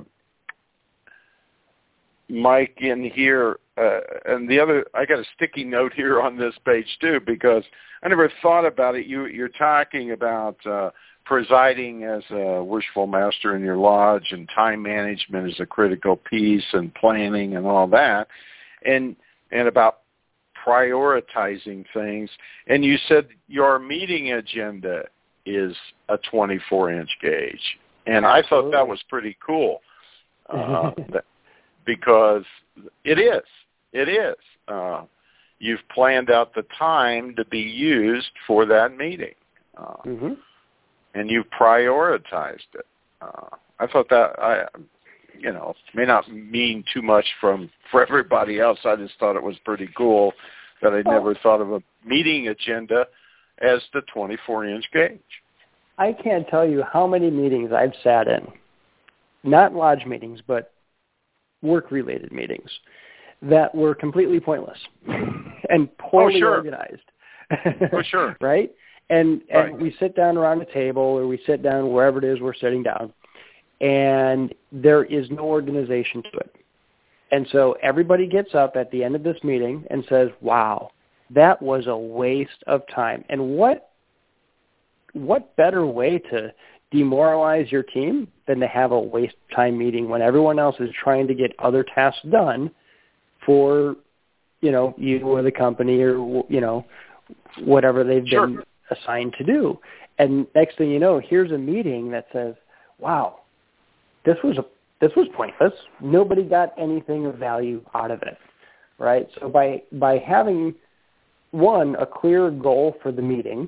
Mike in here, uh, and the other, I got a sticky note here on this page too, because I never thought about it. You, you're talking about uh, presiding as a worshipful master in your lodge, and time management is a critical piece, and planning and all that, and and about prioritizing things. And you said your meeting agenda is a twenty-four inch gauge, and Absolutely. I thought that was pretty cool. Uh, that, because it is. It is. Uh, you've planned out the time to be used for that meeting. Uh, mm-hmm. And you've prioritized it. Uh, I thought that, I, you know, may not mean too much from for everybody else. I just thought it was pretty cool that I never thought of a meeting agenda as the twenty-four inch gauge. I can't tell you how many meetings I've sat in, not lodge meetings, but work-related meetings that were completely pointless and poorly oh, sure. organized. For sure. Right? And and right. we sit down around a table, or we sit down wherever it is we're sitting down, and there is no organization to it. And so everybody gets up at the end of this meeting and says, wow, that was a waste of time. And what what better way to demoralize your team than to have a waste time meeting when everyone else is trying to get other tasks done for, you know, you or the company, or, you know, whatever they've sure. been assigned to do. And next thing you know, here's a meeting that says, wow, this was a, this was pointless. Nobody got anything of value out of it. Right? So by by having, one, a clear goal for the meeting,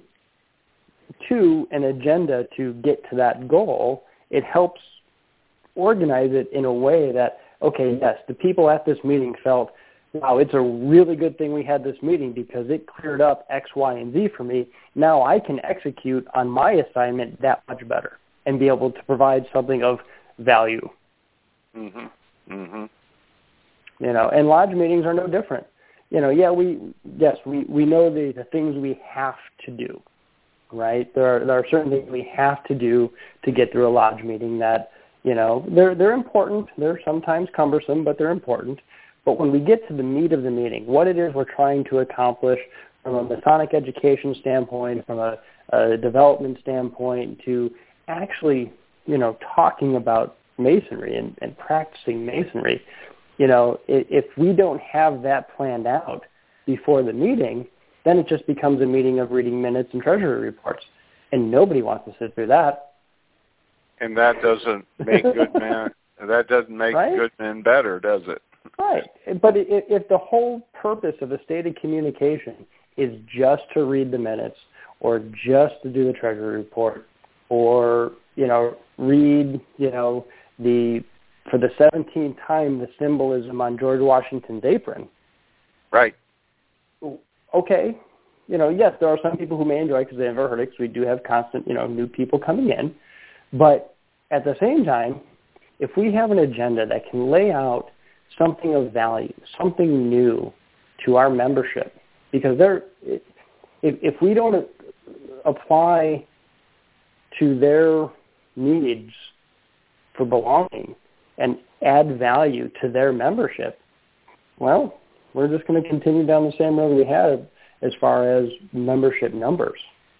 two, an agenda to get to that goal, it helps organize it in a way that, okay, yes, the people at this meeting felt, wow, it's a really good thing we had this meeting because it cleared up X, Y, and Z for me. Now I can execute on my assignment that much better and be able to provide something of value. Mm-hmm. Mm-hmm. You know, and lodge meetings are no different. You know, yeah, we, yes, we, we know the, the things we have to do. Right? There are, there are certain things we have to do to get through a lodge meeting that, you know, they're, they're important. They're sometimes cumbersome, but they're important. But when we get to the meat of the meeting, what it is we're trying to accomplish from a Masonic education standpoint, from a, a development standpoint, to actually, you know, talking about Masonry and, and practicing Masonry, you know, if, if we don't have that planned out before the meeting, then it just becomes a meeting of reading minutes and treasury reports, and nobody wants to sit through that. And that doesn't make good men. That doesn't make right? good men better, does it? Right. But if, if the whole purpose of a stated communication is just to read the minutes, or just to do the treasury report, or you know, read you know the for the seventeenth time the symbolism on George Washington's apron, right? Okay, you know, yes, there are some people who may enjoy it because they've never heard it, because we do have constant, you know, new people coming in. But at the same time, if we have an agenda that can lay out something of value, something new to our membership, because they're, if, if we don't apply to their needs for belonging, and add value to their membership, well, we're just going to continue down the same road we have as far as membership numbers.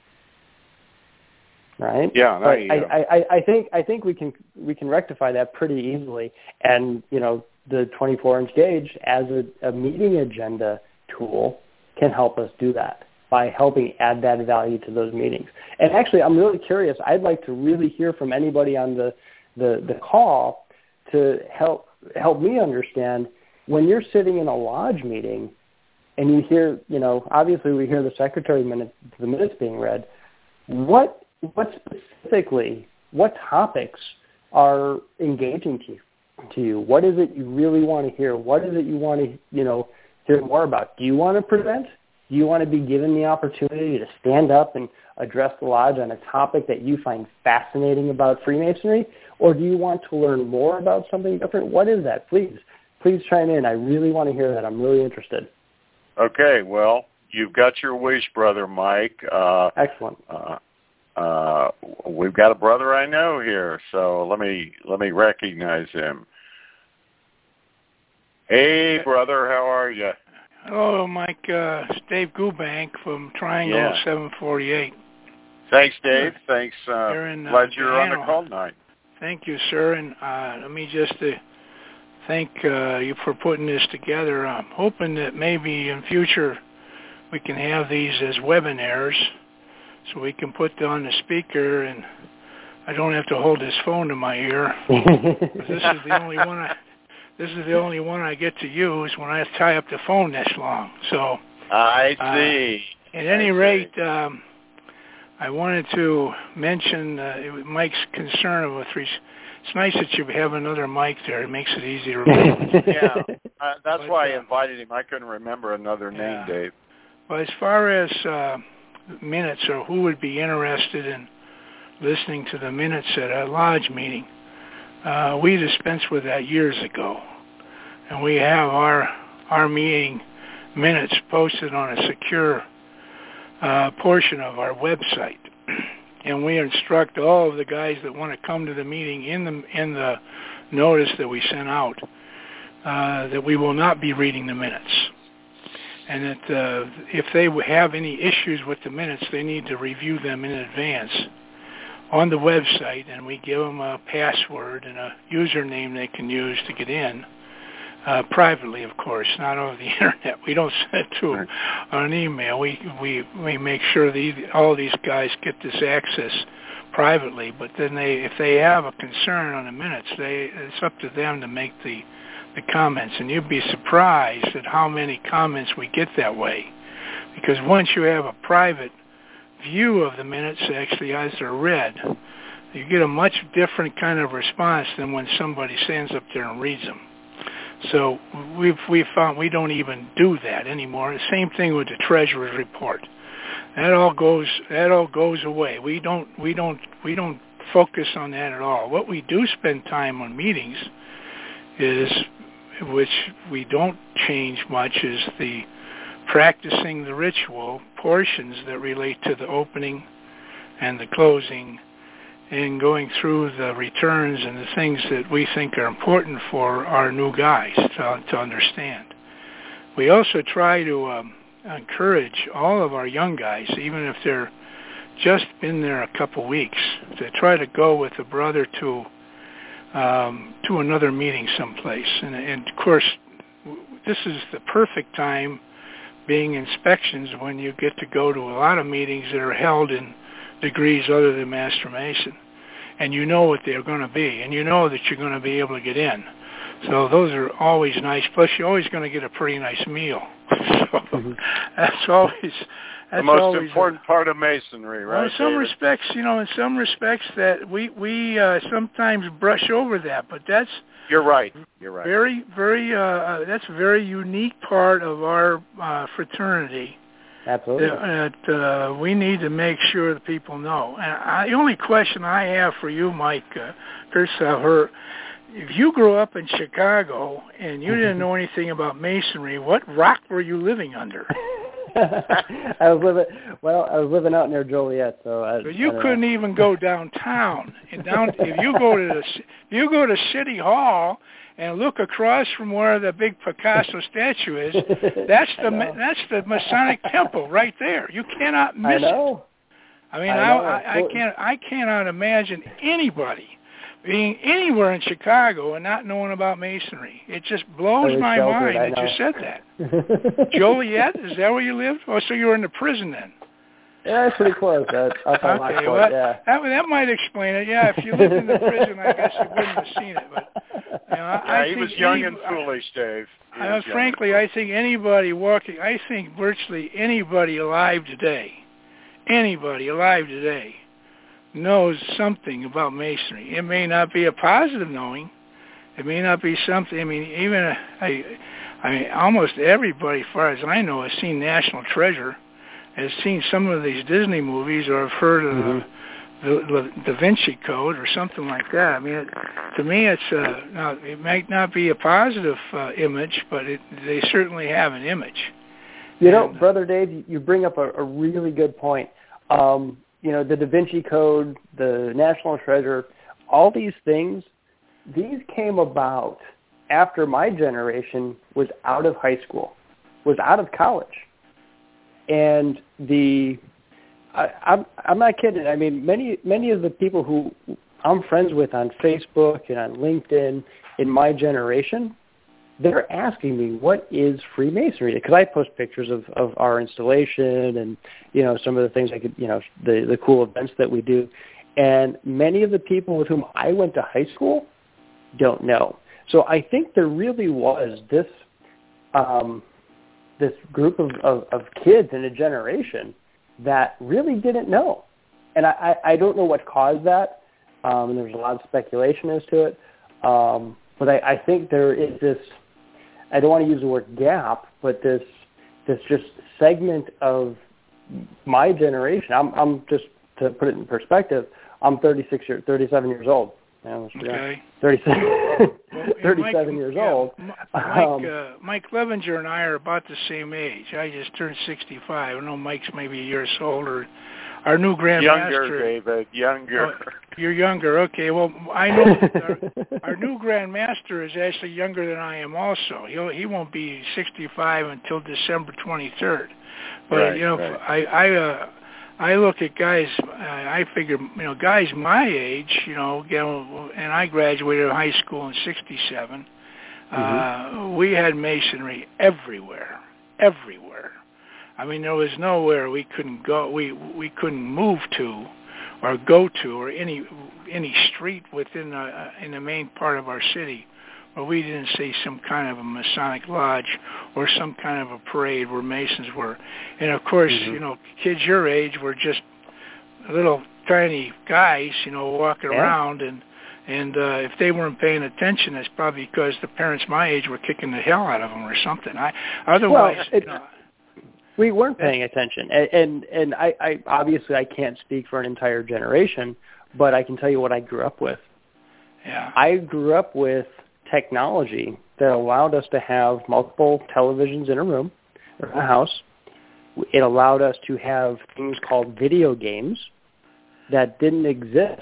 Right? Yeah, but I, uh, I, I, I think I think we can we can rectify that pretty easily. And you know, the twenty-four inch gauge as a, a meeting agenda tool can help us do that by helping add that value to those meetings. And actually, I'm really curious. I'd like to really hear from anybody on the the, the call to help help me understand when you're sitting in a lodge meeting and you hear, you know, obviously we hear the secretary minute, the minutes being read. What What specifically, what topics are engaging to you, to you? What is it you really want to hear? What is it you want to, you know, hear more about? Do you want to present? Do you want to be given the opportunity to stand up and address the lodge on a topic that you find fascinating about Freemasonry? Or do you want to learn more about something different? What is that? Please, please chime in. I really want to hear that. I'm really interested. Okay, well, you've got your wish, Brother Mike. Uh, Excellent. Uh, Uh, we've got a brother I know here, so let me let me recognize him. Hey, brother, how are you? Hello, Mike. Uh, it's Dave Gubank from Triangle Yeah. seven forty-eight. Thanks, Dave. Thanks. Uh, Here in, uh, glad you're on the Gahanna. call tonight. Thank you, sir. And uh, let me just uh, thank uh, you for putting this together. I'm hoping that maybe in future we can have these as webinars, so we can put on the speaker, and I don't have to hold this phone to my ear. This is the only one I, this is the only one I get to use when I tie up the phone this long. So I see. Uh, at any I rate, see. um, I wanted to mention uh, it was Mike's concern with res- it's nice that you have another mic there. It makes it easier. Yeah, uh, that's But, why I uh, invited him. I couldn't remember another name, yeah. Dave. Well, as far as uh, minutes or who would be interested in listening to the minutes at a lodge meeting, uh, we dispensed with that years ago. And we have our our meeting minutes posted on a secure uh, portion of our website. And we instruct all of the guys that want to come to the meeting in the in the notice that we sent out uh, that we will not be reading the minutes. And that uh, if they have any issues with the minutes, they need to review them in advance on the website, and we give them a password and a username they can use to get in, uh, privately, of course, not over the internet. We don't send it to them on an email. We we we make sure that all these guys get this access privately. But then they, if they have a concern on the minutes, they it's up to them to make the the comments, and you'd be surprised at how many comments we get that way, because once you have a private view of the minutes actually as they're read, you get a much different kind of response than when somebody stands up there and reads them. So we've we found we don't even do that anymore. The same thing with the treasurer's report. That all goes that all goes away. We don't we don't we don't focus on that at all. What we do spend time on meetings is, which we don't change much, is the practicing the ritual portions that relate to the opening and the closing, and going through the returns and the things that we think are important for our new guys to, to understand. We also try to um, encourage all of our young guys, even if they're just been there a couple weeks, to try to go with a brother to um, to another meeting someplace. And, and of course, this is the perfect time, being inspections, when you get to go to a lot of meetings that are held in degrees other than Master Mason, and you know what they're going to be, and you know that you're going to be able to get in. So those are always nice. Plus, you're always going to get a pretty nice meal. So mm-hmm. that's always that's the most always important a, part of Masonry, right? Well, in some David? respects, you know, in some respects that we we uh, sometimes brush over that, but that's you're right. You're right. Very, very. Uh, that's a very unique part of our uh, fraternity. Absolutely. That, that uh, we need to make sure that people know. And I, the only question I have for you, Mike, uh, Gersauer, if you grew up in Chicago and you didn't know anything about Masonry, what rock were you living under? I was living well. I was living out near Joliet, so I, but you I couldn't know. even go downtown. And down, if you go to the, if you go to City Hall and look across from where the big Picasso statue is, that's the that's the Masonic Temple right there. You cannot miss I know. it. I mean, I, I, know. I, I can't. I cannot imagine anybody being anywhere in Chicago and not knowing about Masonry. It just blows my sheltered, mind that you said that. Joliet, is that where you lived? Oh, so you were in the prison then? Yeah, it's pretty close. That's up on okay, Lockport, well, yeah. that, that might explain it. Yeah, if you lived in the prison, I guess you wouldn't have seen it. But you know, I, yeah, I he think was young any, and foolish, Dave. I, frankly, I think anybody walking, I think virtually anybody alive today, anybody alive today, knows something about Masonry. It may not be a positive knowing. It may not be something. I mean, even a, I, I mean, almost everybody, as far as I know, has seen National Treasure, has seen some of these Disney movies, or have heard of mm-hmm. the, the Da Vinci Code or something like that. I mean, it, to me, it's uh, now it might not be a positive uh, image, but it, they certainly have an image. You know, and, Brother Dave, you bring up a, a really good point. Um, you know, the Da Vinci Code, the National Treasure, all these things, these came about after my generation was out of high school, was out of college. And the, I, I'm, I'm not kidding. I mean, many, many of the people who I'm friends with on Facebook and on LinkedIn in my generation, they're asking me, what is Freemasonry? Because I post pictures of, of our installation and, you know, some of the things I could, you know, the, the cool events that we do. And many of the people with whom I went to high school don't know. So I think there really was this um, this group of, of, of kids in a generation that really didn't know. And I, I, I don't know what caused that. Um, and there's a lot of speculation as to it. Um, but I, I think there is this, I don't want to use the word gap, but this this just segment of my generation. I'm I'm just to put it in perspective. I'm thirty-six years, thirty-seven years old. Yeah, okay. thirty-seven, well, thirty-seven Mike, years yeah, old. Mike, um, uh, Mike Levenger and I are about the same age. I just turned sixty-five. I know Mike's maybe a year older. Our new Grand younger, Master. David, younger. Oh, you're younger. Okay. Well, I know our, our new Grand Master is actually younger than I am. Also, he'll he won't be sixty-five until December twenty-third. But right, you know, right. I I uh, I look at guys. I figure you know guys my age. You know, you know and I graduated high school in sixty-seven. Mm-hmm. Uh, we had masonry everywhere, everywhere. I mean, there was nowhere we couldn't go. We we couldn't move to, or go to, or any any street within the, in the main part of our city, where we didn't see some kind of a Masonic lodge or some kind of a parade where Masons were. And of course, mm-hmm. you know, kids your age were just little tiny guys, you know, walking yeah. around, and and uh, if they weren't paying attention, it's probably because the parents my age were kicking the hell out of them or something. I otherwise, well, it, you know. We weren't paying attention, and and, and I, I obviously I can't speak for an entire generation, but I can tell you what I grew up with. Yeah, I grew up with technology that allowed us to have multiple televisions in a room or in a house. It allowed us to have things called video games that didn't exist,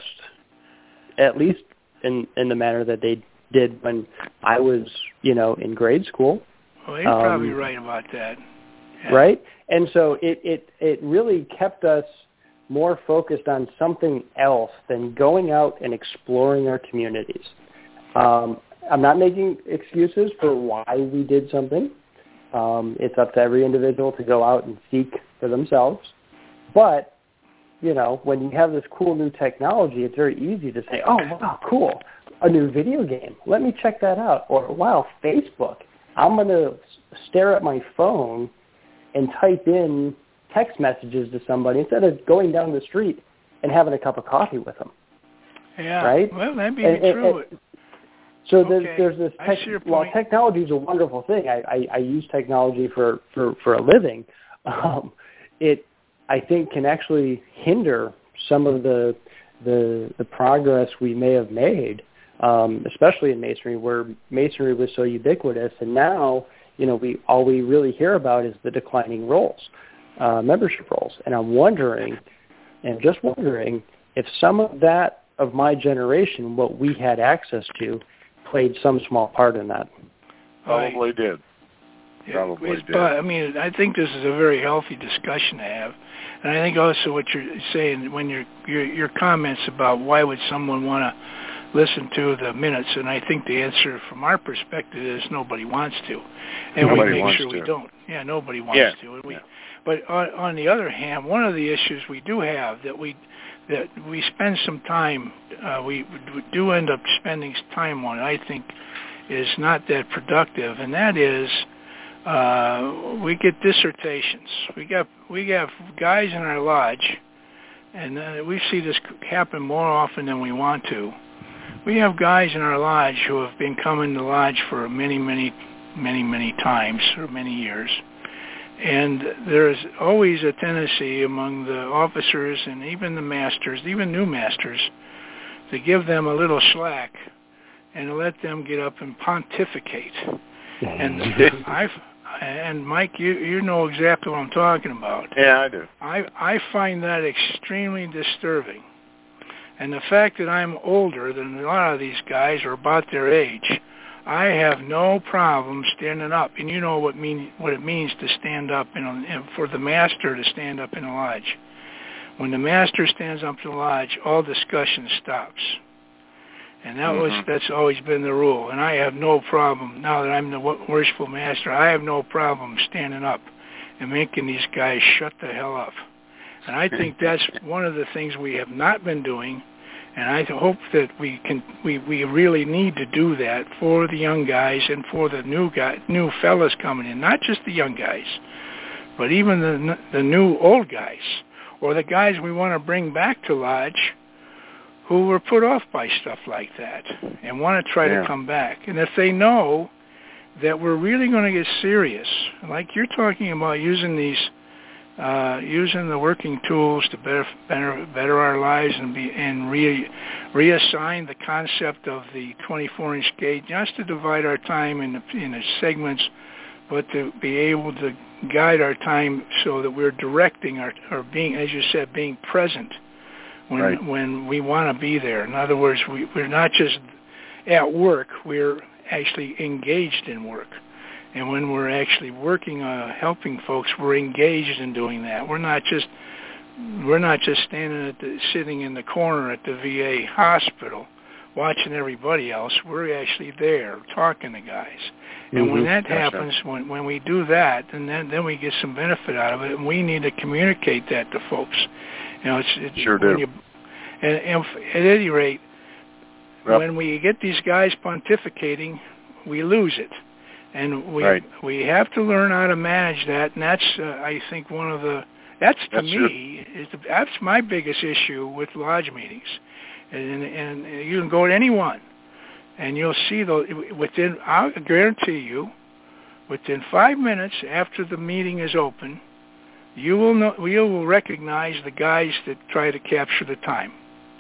at least in in the manner that they did when I was, you know, in grade school. Well, you're um, probably right about that. Yeah. Right? And so it, it, it really kept us more focused on something else than going out and exploring our communities. Um, I'm not making excuses for why we did something. Um, it's up to every individual to go out and seek for themselves. But, you know, when you have this cool new technology, it's very easy to say, oh, wow, cool, a new video game. Let me check that out. Or, wow, Facebook. I'm going to stare at my phone and type in text messages to somebody instead of going down the street and having a cup of coffee with them. Yeah. Right? Well, that'd be and, true. And, and so okay. there's, there's this, tech, while technology is a wonderful thing, I, I, I use technology for, for, for a living, um, it, I think, can actually hinder some of the, the, the progress we may have made, um, especially in Masonry, where Masonry was so ubiquitous. And now, you know, we all we really hear about is the declining rolls, uh, membership rolls. And I'm wondering, and just wondering, if some of that, of my generation, what we had access to, played some small part in that. Probably I, did. Probably it's, did. I mean, I think this is a very healthy discussion to have. And I think also what you're saying when your your, your comments about why would someone want to listen to the minutes, and I think the answer from our perspective is nobody wants to, and nobody we make sure to. we don't. Yeah, nobody wants yeah. to. And we, yeah. But on, on the other hand, one of the issues we do have that we that we spend some time, uh, we, we do end up spending time on, I think, is not that productive, and that is uh, we get dissertations. We got we have guys in our lodge, and uh, we see this happen more often than we want to. We have guys in our lodge who have been coming to lodge for many, many, many, many times or many years. And there's always a tendency among the officers and even the masters, even new masters, to give them a little slack and to let them get up and pontificate. And I've, and Mike, you you know exactly what I'm talking about. Yeah, I do. I I find that extremely disturbing. And the fact that I'm older than a lot of these guys or about their age, I have no problem standing up. And you know what mean what it means to stand up in a, for the master to stand up in a lodge. When the master stands up in the lodge, all discussion stops. And that was mm-hmm. that's always been the rule. And I have no problem, now that I'm the worshipful master, I have no problem standing up and making these guys shut the hell up. And I think that's one of the things we have not been doing, and I hope that we can. We, we really need to do that for the young guys and for the new guy, new fellas coming in. Not just the young guys, but even the the new old guys, or the guys we want to bring back to lodge, who were put off by stuff like that and want to try yeah. to come back. And if they know that we're really going to get serious, like you're talking about using these. Uh, using the working tools to better, better, better our lives and be and re, reassign the concept of the twenty-four inch gauge, not to divide our time in the, in the segments, but to be able to guide our time so that we're directing our, or being, as you said, being present when right. when we want to be there. In other words, we, we're not just at work; we're actually engaged in work. And when we're actually working, uh, helping folks, we're engaged in doing that. We're not just we're not just standing at the, sitting in the corner at the V A hospital, watching everybody else. We're actually there talking to guys. And mm-hmm. when that That's happens, right. when when we do that, and then then we get some benefit out of it. And we need to communicate that to folks. You know, it's, it's sure when do. You, and, and at any rate, yep. when we get these guys pontificating, we lose it. And we right. we have to learn how to manage that, and that's uh, I think one of the that's to that's me is the, that's my biggest issue with lodge meetings, and and you can go to anyone, and you'll see the within I guarantee you, within five minutes after the meeting is open, you will know you will recognize the guys that try to capture the time.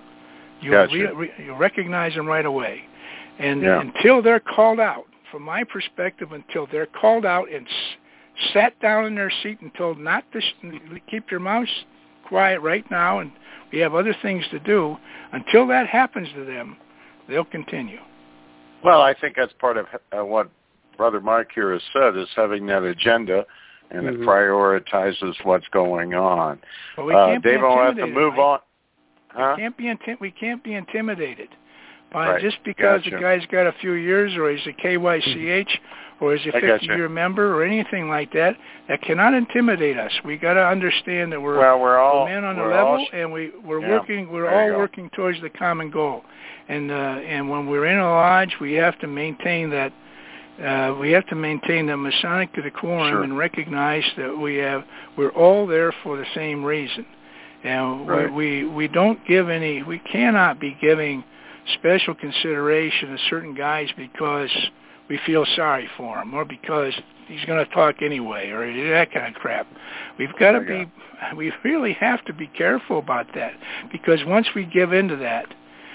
You gotcha. re, re, you recognize them right away, and yeah. until they're called out. From my perspective, until they're called out and s- sat down in their seat and told not to sh- keep your mouths quiet right now, and we have other things to do, until that happens to them, they'll continue. Well, I think that's part of uh, what Brother Mike here has said, is having that agenda, and mm-hmm. it prioritizes what's going on. Well, we can't uh, Dave, I'll have to move right? on. Huh? We can't be inti- we can't be intimidated. By right. just because gotcha. the guy's got a few years, or he's a K Y C H, or he's a fifty-year member, or anything like that, that cannot intimidate us. We got to understand that we're, well, we're, all, we're men on the we're level, all, and we we're yeah, working. We're all working towards the common goal. And uh, and when we're in a lodge, we have to maintain that. Uh, we have to maintain the Masonic decorum sure. and recognize that we have we're all there for the same reason. And right. we, we we don't give any. We cannot be giving special consideration to certain guys because we feel sorry for him, or because he's going to talk anyway, or that kind of crap. We've got to be, we really have to be careful about that, because once we give into that,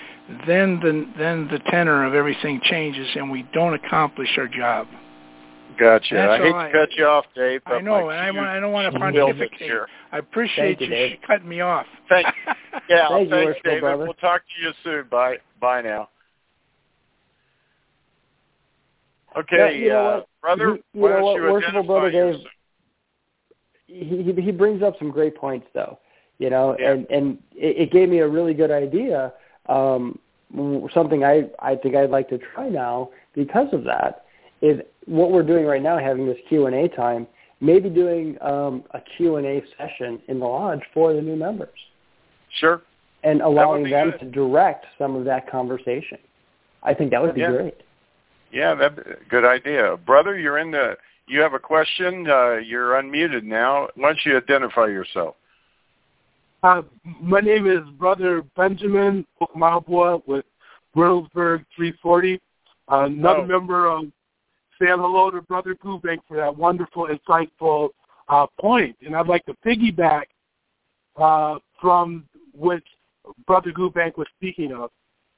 then the then the tenor of everything changes, and we don't accomplish our job. Gotcha. That's I hate I, to cut you off, Dave. But I know, my and I, want, I don't want to will pontificate. here. I appreciate you, you Dave. cutting me off. Thank, yeah, Thank you, thanks, worshipful David. brother. We'll talk to you soon. Bye. Bye now. Okay, yeah, you know uh, what? brother, he, you why know don't what, you worshipful identify brother Dave, yourself? he, he he brings up some great points, though. You know, Yeah. and and it, it gave me a really good idea. Um, something I I think I'd like to try now because of that is what we're doing right now, having this Q and A time. Maybe doing um, a Q and A session in the lodge for the new members. Sure. And allowing them good. to direct some of that conversation. I think that would be yeah. great. Yeah, that's a good idea. Brother, you're in the, you have a question. Uh, you're unmuted now. Why don't you identify yourself? Uh, my name is Brother Benjamin Okmalboa with Reynoldsburg three forty. Uh, another Oh. member of, saying hello to Brother Gubank for that wonderful, insightful uh, point. And I'd like to piggyback uh, from what Brother Gubank was speaking of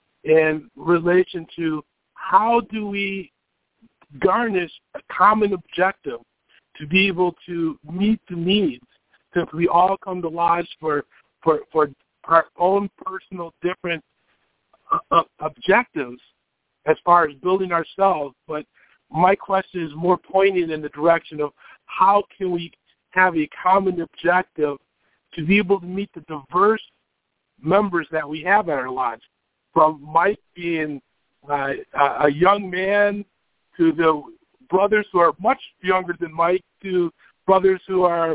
in relation to how do we garnish a common objective to be able to meet the needs, since we all come to lodge for, for, for our own personal different uh, objectives as far as building ourselves. But my question is more pointed in the direction of how can we have a common objective to be able to meet the diverse members that we have at our lodge, from Mike being uh, a young man to the brothers who are much younger than Mike to brothers who are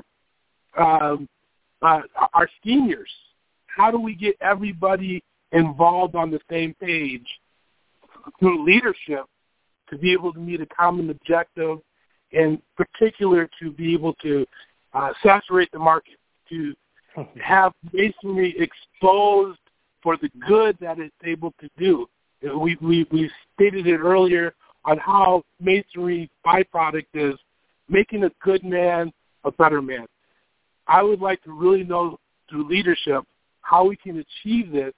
um, uh, are seniors. How do we get everybody involved on the same page through leadership to be able to meet a common objective, in particular to be able to uh, saturate the market, to have Masonry exposed for the good that it's able to do. We, we, we stated it earlier on how Masonry byproduct is making a good man a better man. I would like to really know through leadership how we can achieve this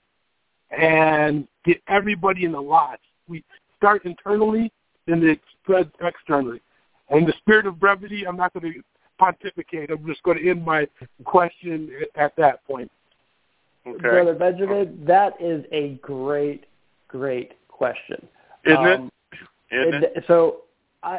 and get everybody in the lodge. We start internally, then it spreads externally. In the spirit of brevity, I'm not going to pontificate. I'm just going to end my question at that point. Okay. Brother Benjamin, that is a great, great question. Isn't um, it? Isn't it? it? So, I,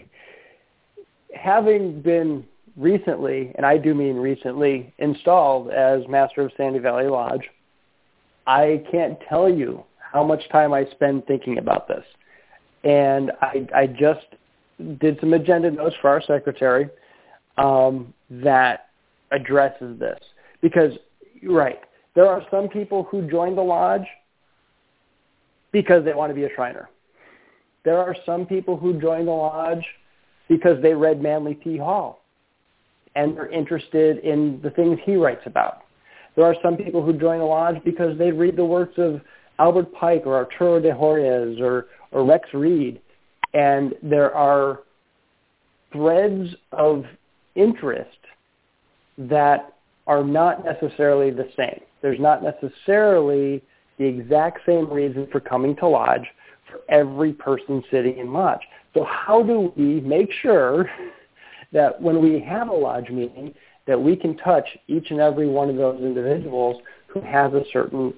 having been recently, and I do mean recently, installed as Master of Sandy Valley Lodge, I can't tell you how much time I spend thinking about this. And I, I just did some agenda notes for our secretary um, that addresses this. Because, you're right, there are some people who join the lodge because they want to be a Shriner. There are some people who join the lodge because they read Manly P. Hall and they're interested in the things he writes about. There are some people who join the lodge because they read the works of Albert Pike or Arturo de Hoyos or, or Rex Reed, and there are threads of interest that are not necessarily the same. There's not necessarily the exact same reason for coming to lodge for every person sitting in lodge. So how do we make sure that when we have a lodge meeting that we can touch each and every one of those individuals who has a certain,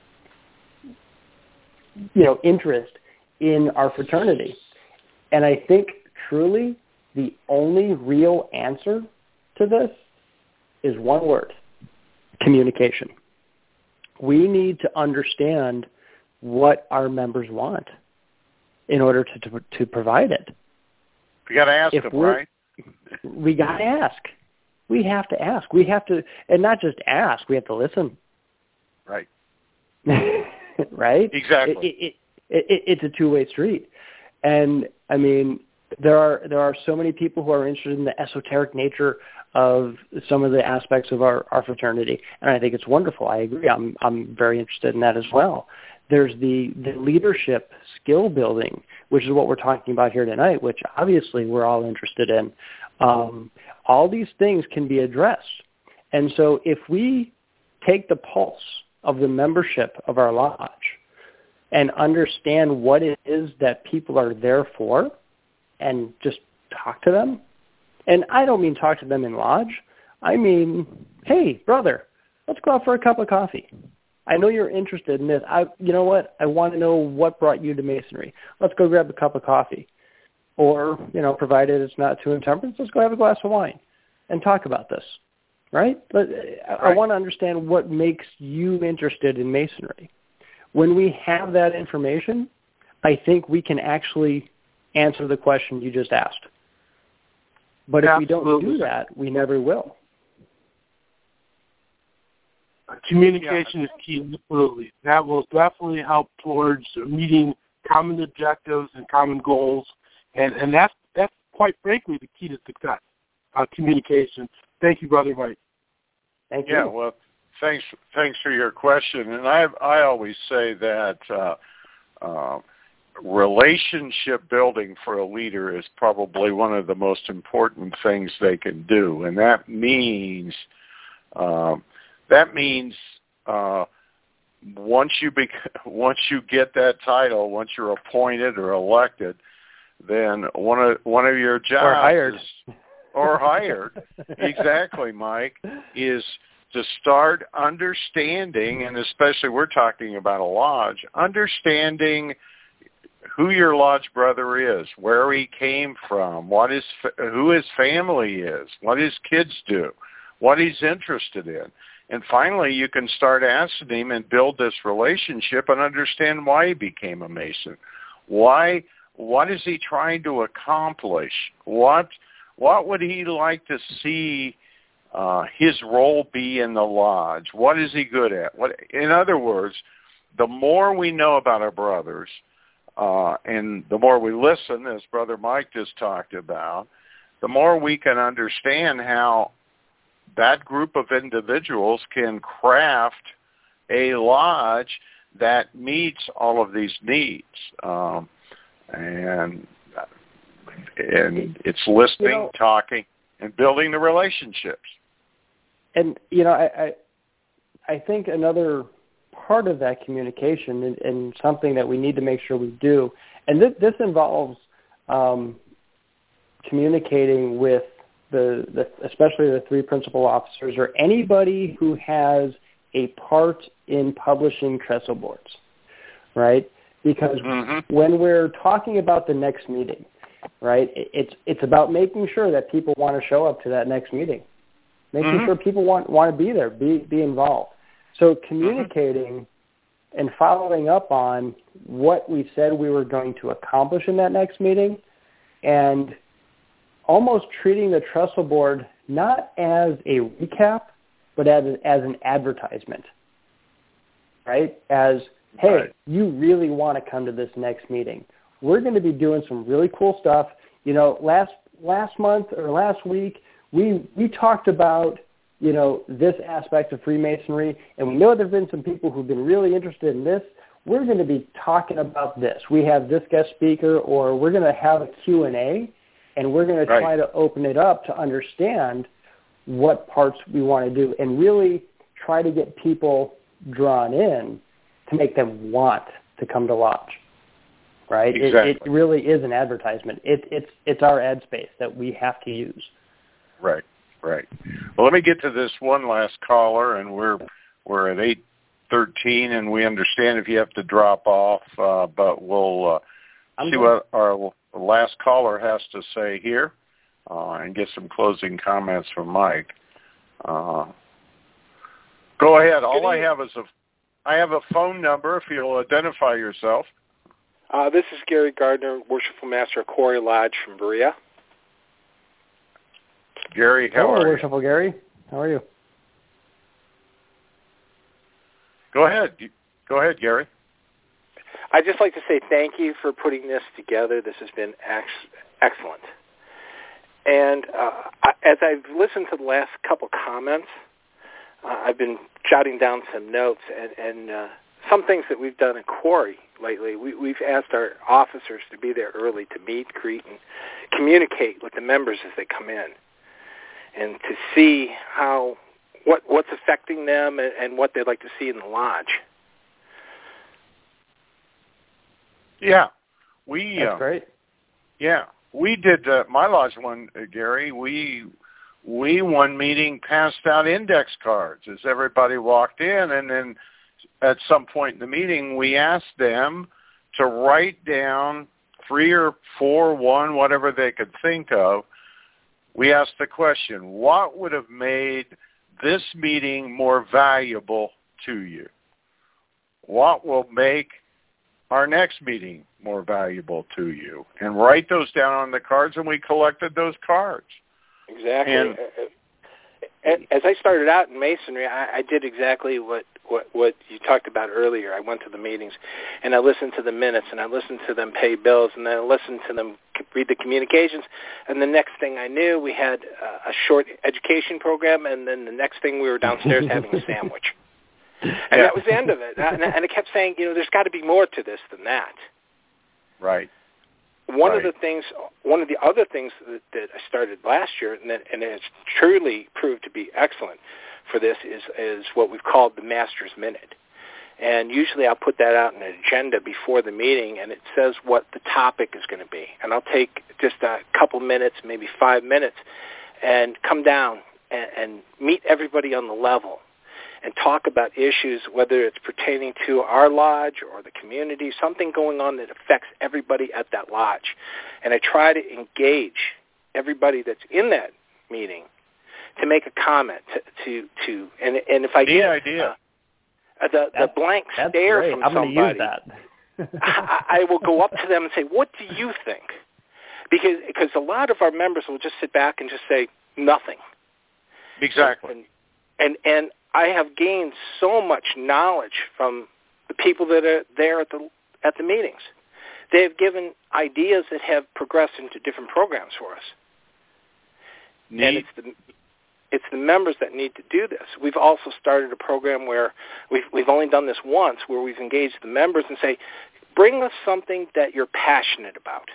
you know, interest in our fraternity? And I think truly the only real answer to this is one word: communication. We need to understand what our members want in order to to, to provide it. We got to ask if them, we're, right? We got to ask. We have to ask. We have to, and not just ask. We have to listen. Right. Right. Exactly. It, it, it, it, it's a two-way street, and I mean, there are there are so many people who are interested in the esoteric nature of some of the aspects of our, our fraternity, and I think it's wonderful. I agree. I'm I'm very interested in that as well. There's the, the leadership skill building, which is what we're talking about here tonight, which obviously we're all interested in. Um, all these things can be addressed. And so if we take the pulse of the membership of our lodge and understand what it is that people are there for, and just talk to them. And I don't mean talk to them in lodge. I mean, hey, brother, let's go out for a cup of coffee. I know you're interested in this. I, you know what? I want to know what brought you to Masonry. Let's go grab a cup of coffee. Or, you know, provided it's not too intemperance, let's go have a glass of wine and talk about this, right? But I, right. I want to understand what makes you interested in Masonry. When we have that information, I think we can actually answer the question you just asked. But if Absolutely. we don't do that, we never will. Communication yeah. is key, absolutely. That will definitely help towards meeting common objectives and common goals, and, and that's, that's quite frankly the key to success, uh, communication. Thank you, Brother Mike. Thank you. Yeah, well, thanks thanks for your question. And I I always say that uh, uh, relationship building for a leader is probably one of the most important things they can do, and that means um, that means uh, once you bec- once you get that title, once you're appointed or elected, then one of one of your jobs or hired is, or hired exactly, Mike, is to start understanding, and especially we're talking about a lodge, understanding who your lodge brother is, where he came from, what his who his family is, what his kids do, what he's interested in. And finally, you can start asking him and build this relationship and understand why he became a Mason. Why? What is he trying to accomplish? What What would he like to see uh, his role be in the lodge? What is he good at? What, in other words, the more we know about our brothers, uh, and the more we listen, as Brother Mike just talked about, the more we can understand how that group of individuals can craft a lodge that meets all of these needs. Um, and and it's listening, you know, talking, and building the relationships. And, you know, I, I, I think another part of that communication and, and something that we need to make sure we do, and this, this involves um, communicating with the, the, especially the three principal officers or anybody who has a part in publishing trestle boards, right? Because mm-hmm. when we're talking about the next meeting, right, it's it's about making sure that people want to show up to that next meeting, making mm-hmm. sure people want, want to be there, be be involved. So communicating mm-hmm. and following up on what we said we were going to accomplish in that next meeting, and almost treating the trestle board not as a recap, but as as an advertisement, right? As, hey, right. you really want to come to this next meeting. We're going to be doing some really cool stuff. You know, last last month or last week, we we talked about, you know, this aspect of Freemasonry, and we know there have been some people who've been really interested in this. We're going to be talking about this. We have this guest speaker, or we're going to have a Q and A, and we're going to right. try to open it up to understand what parts we want to do and really try to get people drawn in to make them want to come to lodge. Right? Exactly. It, it really is an advertisement. It, it's it's our ad space that we have to use. Right, right. Well, let me get to this one last caller, and we're we're at eight thirteen, and we understand if you have to drop off, uh, but we'll uh, see good. what our last caller has to say here, uh, and get some closing comments from Mike. Uh, go ahead. All I have is a I have a phone number. If you'll identify yourself. Uh, this is Gary Gardner, Worshipful Master of Quarry Lodge from Berea. Gary, how Hello, are you? Worshipful Gary. How are you? Go ahead. Go ahead, Gary. I'd just like to say thank you for putting this together. This has been ex- excellent. And uh, I, as I've listened to the last couple comments, uh, I've been jotting down some notes and, and uh, some things that we've done at Quarry lately. We, we've asked our officers to be there early to meet, greet, and communicate with the members as they come in, and to see how what what's affecting them and, and what they'd like to see in the lodge. Yeah, we. That's uh, great. Yeah, we did uh, my lodge one, uh, Gary. We we one meeting passed out index cards as everybody walked in, and then at some point in the meeting, we asked them to write down three or four, one, whatever they could think of. We asked the question, what would have made this meeting more valuable to you? What will make our next meeting more valuable to you? And write those down on the cards, and we collected those cards. Exactly. And, as I started out in Masonry, I, I did exactly what, what, what you talked about earlier. I went to the meetings, and I listened to the minutes, and I listened to them pay bills, and then I listened to them read the communications. And the next thing I knew, we had uh, a short education program, and then the next thing we were downstairs having a sandwich. And yeah. that was the end of it. And I, and I kept saying, you know, there's got to be more to this than that. Right. One right. of the things, one of the other things that, that I started last year, and, that, and it's truly proved to be excellent for this, is is what we've called the Master's Minute. And usually I'll put that out in an agenda before the meeting, and it says what the topic is going to be. And I'll take just a couple minutes, maybe five minutes, and come down and, and meet everybody on the level and talk about issues, whether it's pertaining to our lodge or the community, something going on that affects everybody at that lodge. And I try to engage everybody that's in that meeting to make a comment, to, to, to and, and if I Neat get idea. Uh, the, the blank stare great. from I'm somebody, use that. I, I will go up to them and say, what do you think? Because because a lot of our members will just sit back and just say nothing. Exactly. And, and, and I have gained so much knowledge from the people that are there at the at the meetings. They have given ideas that have progressed into different programs for us. Neat. And it's the it's the members that need to do this. We've also started a program where we've we've only done this once, where we've engaged the members and say, bring us something that you're passionate about.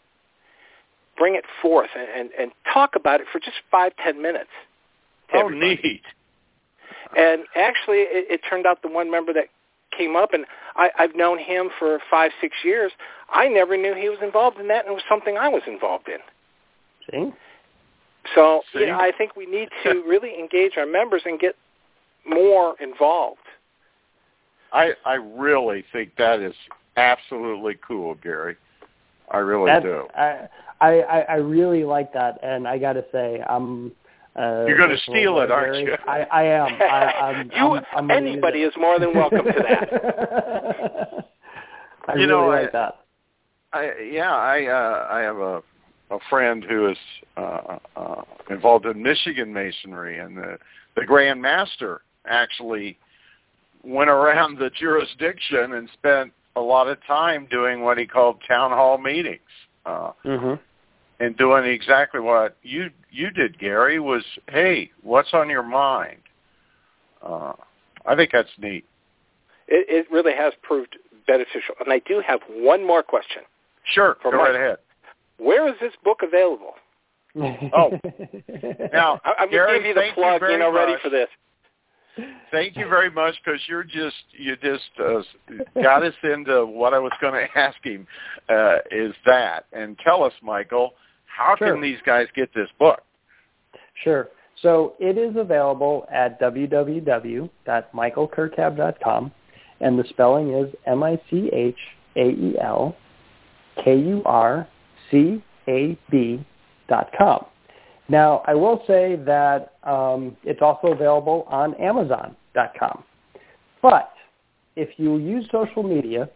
Bring it forth and, and, and talk about it for just five, ten minutes. Oh, everybody. neat. And actually, it, it turned out the one member that came up, and I, I've known him for five, six years. I never knew he was involved in that, and it was something I was involved in. See? So See? You know, I think we need to really engage our members and get more involved. I I really think that is absolutely cool, Gary. I really That's, do. I, I I really like that, and I got to say, I'm. Uh, You're going to steal it, aren't you? I, I am. I, I'm, you, I'm, I'm anybody is more than welcome to that. I you really know, like I, that. I, yeah, I uh, I have a a friend who is uh, uh, involved in Michigan Masonry, and the the Grand Master actually went around the jurisdiction and spent a lot of time doing what he called town hall meetings. Uh, mm-hmm. And doing exactly what you you did, Gary, was, hey, what's on your mind? Uh, I think that's neat. It, it really has proved beneficial. And I do have one more question. Sure, go Mike. right ahead. Where is this book available? Oh, now, I, I'm Gary, going to give you the thank plug, you, you know, much. ready for this. Thank you very much, because you're just you just uh, got us into what I was going to ask him. Uh, is that, and tell us, Michael, how Sure. can these guys get this book? Sure. So it is available at w w w dot michael kurcab dot com, and the spelling is M I C H A E L K U R C A B dot com. Now, I will say that um, it's also available on amazon dot com. But if you use social media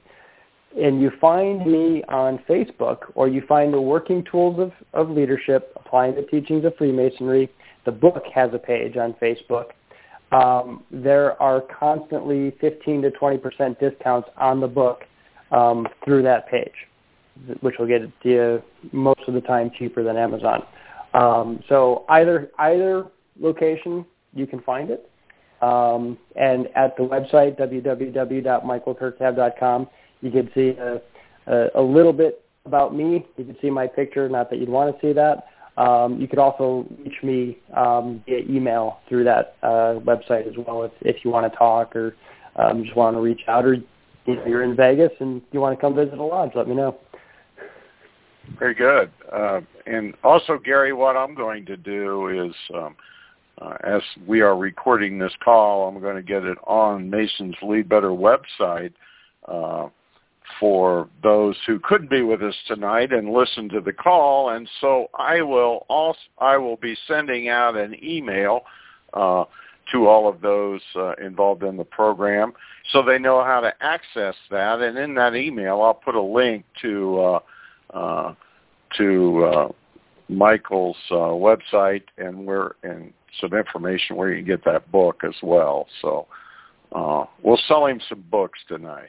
and you find me on Facebook, or you find the Working Tools of, of Leadership, Applying the Teachings of Freemasonry, the book has a page on Facebook. Um, there are constantly fifteen to twenty percent discounts on the book um, through that page, which will get it to you most of the time cheaper than Amazon. Um, so either either location, you can find it. Um, and at the website, w w w dot michael kurcab dot com, you can see a, a, a little bit about me. You can see my picture, not that you'd want to see that. Um, you could also reach me um, via email through that uh, website as well if, if you want to talk or um, just want to reach out, or you know, you're in Vegas and you want to come visit a lodge, let me know. Very good. Uh, and also, Gary, what I'm going to do is, um, uh, as we are recording this call, I'm going to get it on Mason's Lead Better website uh, for those who couldn't be with us tonight and listen to the call. And so I will also I will be sending out an email uh, to all of those uh, involved in the program, so they know how to access that. And in that email, I'll put a link to uh, uh, to uh, Michael's uh, website and where and some information where you can get that book as well. So uh, we'll sell him some books tonight.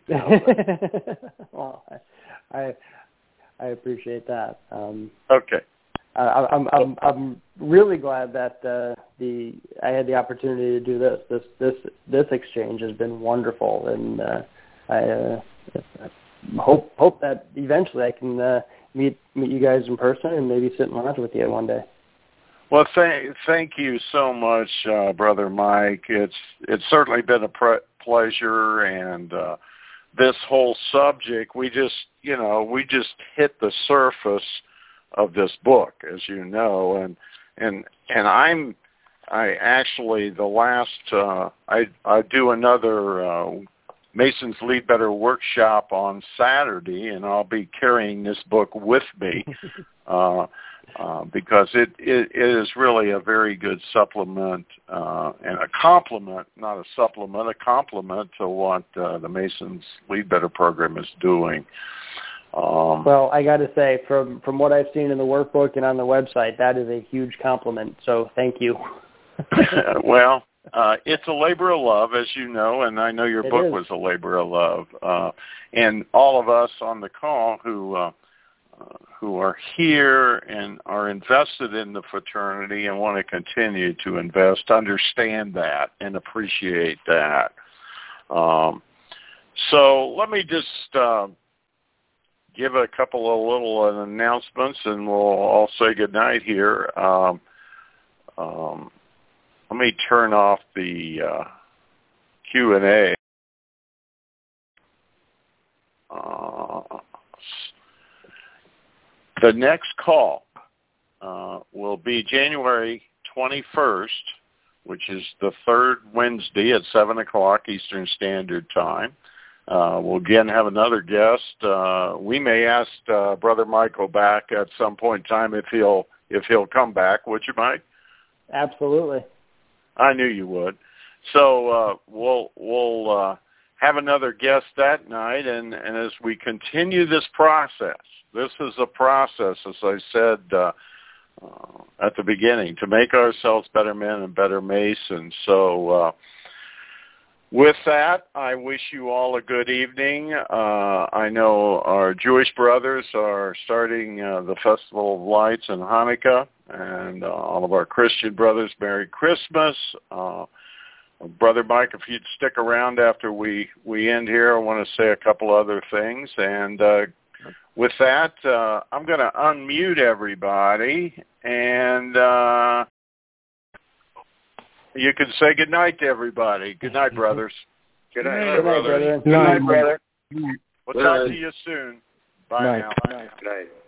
Well, I, I I appreciate that. Um, okay. I, I'm I'm I'm really glad that uh, the I had the opportunity to do this. This this this exchange has been wonderful, and uh, I, uh, I hope hope that eventually I can uh, meet meet you guys in person and maybe sit and lunch with you one day. Well, thank thank you so much, uh, Brother Mike. It's it's certainly been a pre- pleasure, and uh, this whole subject, we just you know we just hit the surface of this book, as you know, and and and I'm I actually the last uh, I I do another uh, Mason's Lead Better workshop on Saturday, and I'll be carrying this book with me uh, uh, because it, it it is really a very good supplement uh, and a complement, not a supplement, a complement to what uh, the Mason's Lead Better program is doing. Um, well, I got to say, from, from what I've seen in the workbook and on the website, that is a huge compliment. So thank you. Well, uh, it's a labor of love, as you know, and I know your it book is. was a labor of love. Uh, and all of us on the call who uh, uh, who are here and are invested in the fraternity and want to continue to invest, understand that and appreciate that. Um, so let me just... Uh, give a couple of little announcements, and we'll all say goodnight here. Um, um, let me turn off the uh, Q and A. Uh, the next call uh, will be January twenty-first, which is the third Wednesday at seven o'clock Eastern Standard Time. Uh, we'll again have another guest. Uh, we may ask uh, Brother Michael back at some point in time if he'll if he'll come back. Would you, Mike? Absolutely. I knew you would. So uh, we'll we'll uh, have another guest that night, and, and as we continue this process, this is a process, as I said uh, uh, at the beginning, to make ourselves better men and better Masons. So. Uh, With that, I wish you all a good evening. Uh, I know our Jewish brothers are starting uh, the Festival of Lights and Hanukkah, and uh, all of our Christian brothers, Merry Christmas. Uh, Brother Mike, if you'd stick around after we, we end here, I want to say a couple other things. And uh, with that, uh, I'm going to unmute everybody, and... Uh, You can say good night to everybody. Good night, brothers. Good night, Good night, brother. Good night, brother. We'll talk to you soon. Bye Night. now. Good night.